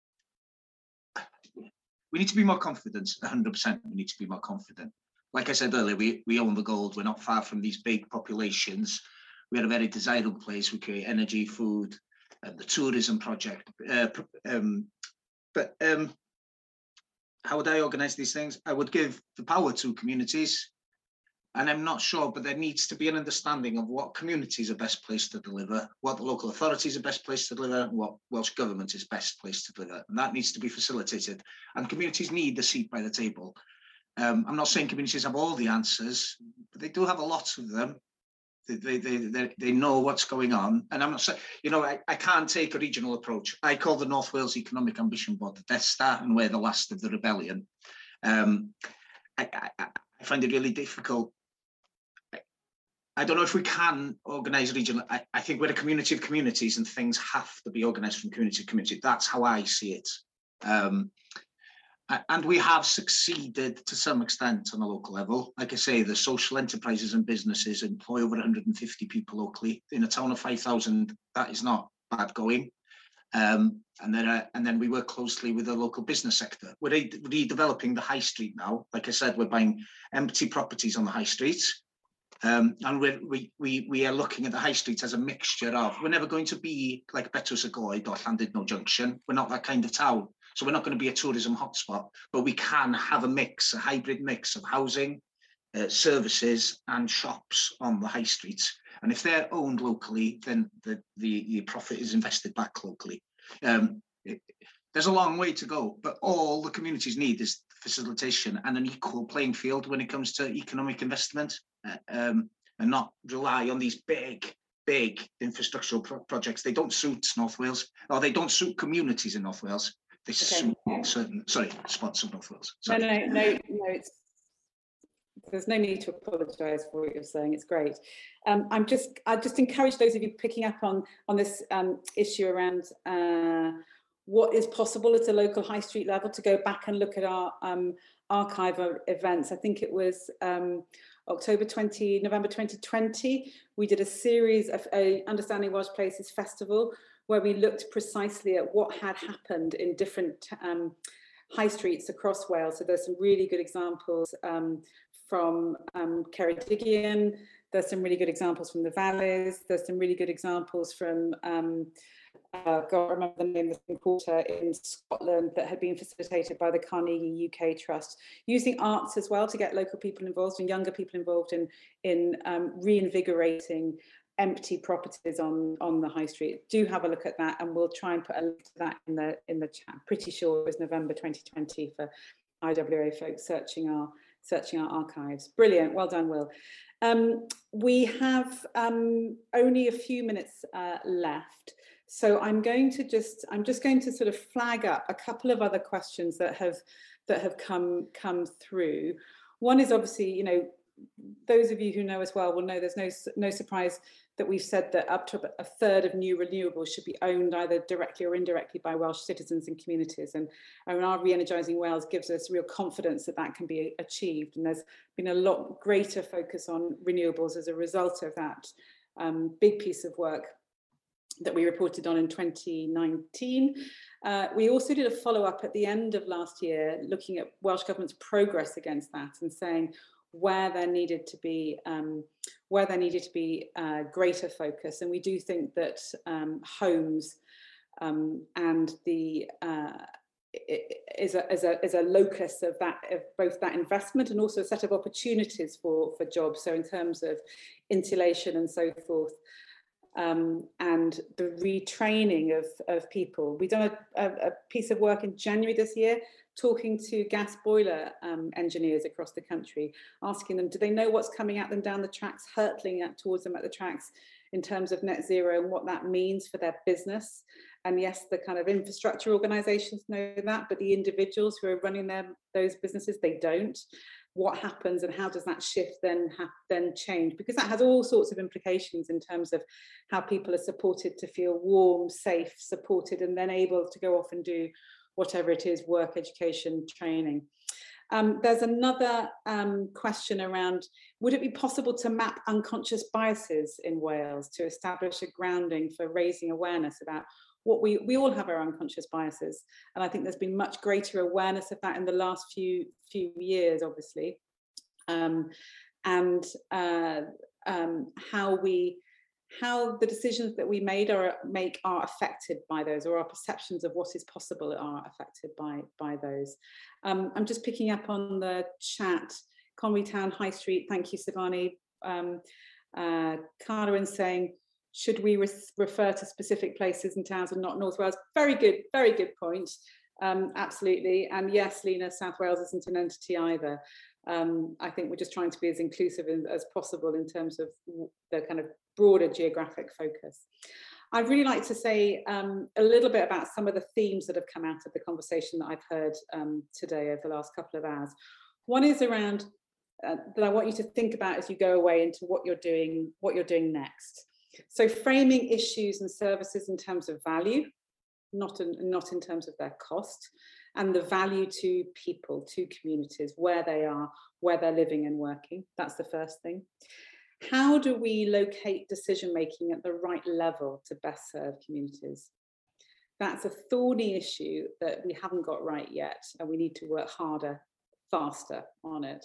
Speaker 6: we need to be more confident. 100% we need to be more confident. Like I said earlier, we own the gold. We're not far from these big populations. We are a very desirable place. We create energy, food, the tourism project. But how would I organise these things? I would give the power to communities. And I'm not sure, but there needs to be an understanding of what communities are best placed to deliver, what the local authorities are best placed to deliver, and what Welsh Government is best placed to deliver. And that needs to be facilitated. And communities need a seat by the table. I'm not saying communities have all the answers, but they do have a lot of them. They know what's going on. And I'm not saying, you know, I can't take a regional approach. I call the North Wales Economic Ambition Board the Death Star, and we're the last of the rebellion. I find it really difficult. I don't know if we can organise regional. I think we're a community of communities, and things have to be organised from community to community. That's how I see it. And we have succeeded to some extent on a local level. Like I say, the social enterprises and businesses employ over 150 people locally. In a town of 5,000, that is not bad going. And then we work closely with the local business sector. We're redeveloping the high street now. Like I said, we're buying empty properties on the high streets. And we are looking at the high streets as a mixture of, we're never going to be like Betws y Goed or Llandudno Junction. We're not that kind of town. So we're not going to be a tourism hotspot, but we can have a mix, a hybrid mix of housing, services and shops on the high streets. And if they're owned locally, then the profit is invested back locally. There's a long way to go, but all the communities need is facilitation and an equal playing field when it comes to economic investment, and not rely on these big infrastructural projects. They don't suit North Wales, or they don't suit communities in North Wales. They suit certain, spots of North Wales. Sorry.
Speaker 1: No, there's no need to apologise for what you're saying. It's great. I just encourage those of you picking up on this issue around what is possible at a local high street level to go back and look at our archive of events. I think it was November 2020, we did a series of a Understanding Welsh Places Festival, where we looked precisely at what had happened in different high streets across Wales. So there's some really good examples from Ceredigion. There's some really good examples from the valleys. There's some really good examples from, I remember the name of the quarter in Scotland that had been facilitated by the Carnegie UK Trust, using arts as well to get local people involved and younger people involved in reinvigorating empty properties on the high street. Do have a look at that, and we'll try and put a link to that in the chat. Pretty sure it was November 2020 for IWA folks searching our archives. Brilliant, well done, Will. We have only a few minutes left, so I'm just going to sort of flag up a couple of other questions that have come through. One is obviously, you know, those of you who know us well will know there's no surprise that we've said that up to a third of new renewables should be owned either directly or indirectly by Welsh citizens and communities. And our Re-Energising Wales gives us real confidence that that can be achieved. And there's been a lot greater focus on renewables as a result of that big piece of work that we reported on in 2019. We also did a follow-up at the end of last year, looking at Welsh Government's progress against that and saying where there needed to be greater focus. And we do think that homes and the is a locus of both that investment and also a set of opportunities for jobs. So in terms of insulation and so forth. And the retraining of people. We've done a piece of work in January this year, talking to gas boiler engineers across the country, asking them, do they know what's coming at them down the tracks, hurtling towards them at the tracks in terms of net zero and what that means for their business? And yes, the kind of infrastructure organisations know that, but the individuals who are running those businesses, they don't. what happens and how does that shift then change? Because that has all sorts of implications in terms of how people are supported to feel warm, safe, supported, and then able to go off and do whatever it is, work, education, training. There's another question around, would it be possible to map unconscious biases in Wales to establish a grounding for raising awareness about what we all have our unconscious biases, and I think there's been much greater awareness of that in the last few years, obviously, and how the decisions that we make are affected by those, or our perceptions of what is possible are affected by those. I'm just picking up on the chat. Conwy Town High Street, thank you, Sibani. Carwyn saying, should we refer to specific places and towns and not North Wales? Very good point. Absolutely. And yes, Lena, South Wales isn't an entity either. I think we're just trying to be as inclusive as possible in terms of the kind of broader geographic focus. I'd really like to say a little bit about some of the themes that have come out of the conversation that I've heard today over the last couple of hours. One is around that I want you to think about as you go away into what you're doing next. So framing issues and services in terms of value, not in terms of their cost, and the value to people, to communities, where they are, where they're living and working. That's the first thing. How do we locate decision making at the right level to best serve communities? That's a thorny issue that we haven't got right yet, and we need to work harder, faster on it.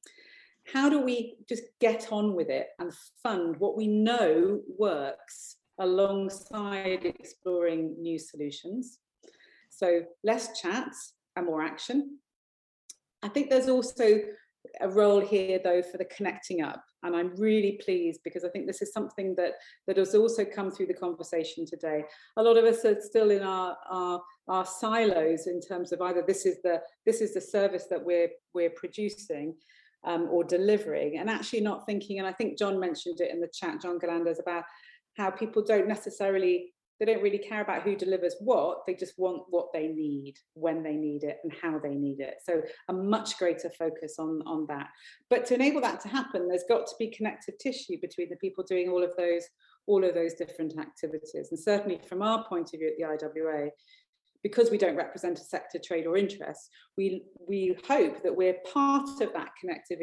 Speaker 1: How do we just get on with it and fund what we know works alongside exploring new solutions? So less chats and more action. I think there's also a role here, though, for the connecting up. And I'm really pleased because I think this is something that has also come through the conversation today. A lot of us are still in our silos in terms of either this is the service that we're producing or delivering, and actually not thinking, and I think John mentioned it in the chat, John Galanders, about how people don't really care about who delivers what, they just want what they need, when they need it and how they need it. So a much greater focus on that. But to enable that to happen, there's got to be connective tissue between the people doing all of those different activities. And certainly from our point of view at the IWA, because we don't represent a sector, trade or interest, we hope that we're part of that connective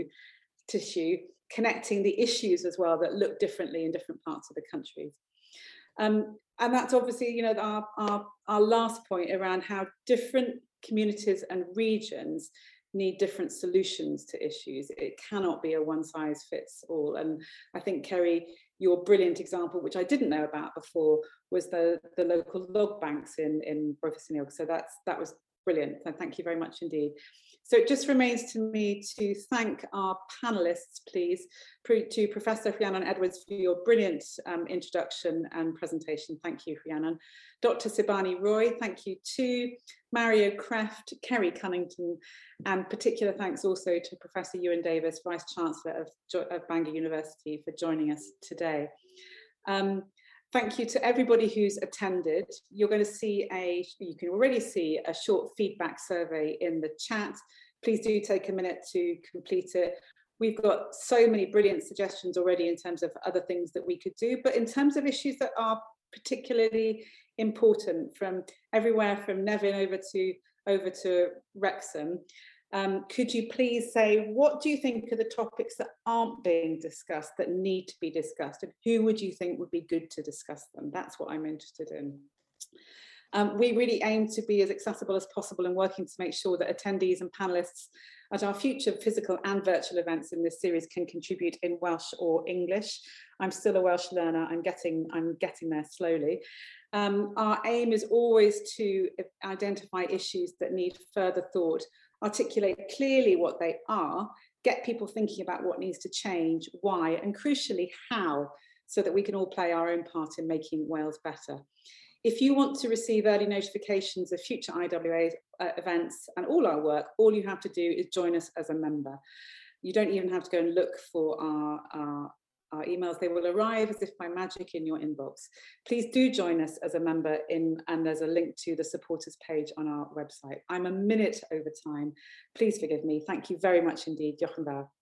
Speaker 1: tissue, connecting the issues as well that look differently in different parts of the country. And that's obviously, you know, our last point around how different communities and regions need different solutions to issues. It cannot be a one size fits all. And I think, Kerry, your brilliant example, which I didn't know about before, was the local log banks in Brofysonil. So that was brilliant. So thank you very much indeed. So it just remains to me to thank our panelists, please, to Professor Rhiannon Edwards for your brilliant introduction and presentation. Thank you, Rhiannon. Dr. Sibani Roy, thank you too. Mario Kreft, Kerry Cunnington, and particular thanks also to Professor Ewan Davis, Vice Chancellor of Bangor University, for joining us today. Thank you to everybody who's attended. You're going to see you can already see a short feedback survey in the chat. Please do take a minute to complete it. We've got so many brilliant suggestions already in terms of other things that we could do, but in terms of issues that are particularly important, from everywhere from Nevin over to Wrexham, could you please say, what do you think are the topics that aren't being discussed that need to be discussed, and who would you think would be good to discuss them? That's what I'm interested in. We really aim to be as accessible as possible and working to make sure that attendees and panelists at our future physical and virtual events in this series can contribute in Welsh or English. I'm still a Welsh learner, I'm getting there slowly. Our aim is always to identify issues that need further thought, articulate clearly what they are, get people thinking about what needs to change, why, and crucially how, so that we can all play our own part in making Wales better. If you want to receive early notifications of future IWA events and all our work, all you have to do is join us as a member. You don't even have to go and look for our emails. They will arrive as if by magic in your inbox. Please do join us as a member and there's a link to the supporters page on our website. I'm a minute over time. Please forgive me. Thank you very much indeed. Diolch yn fawr.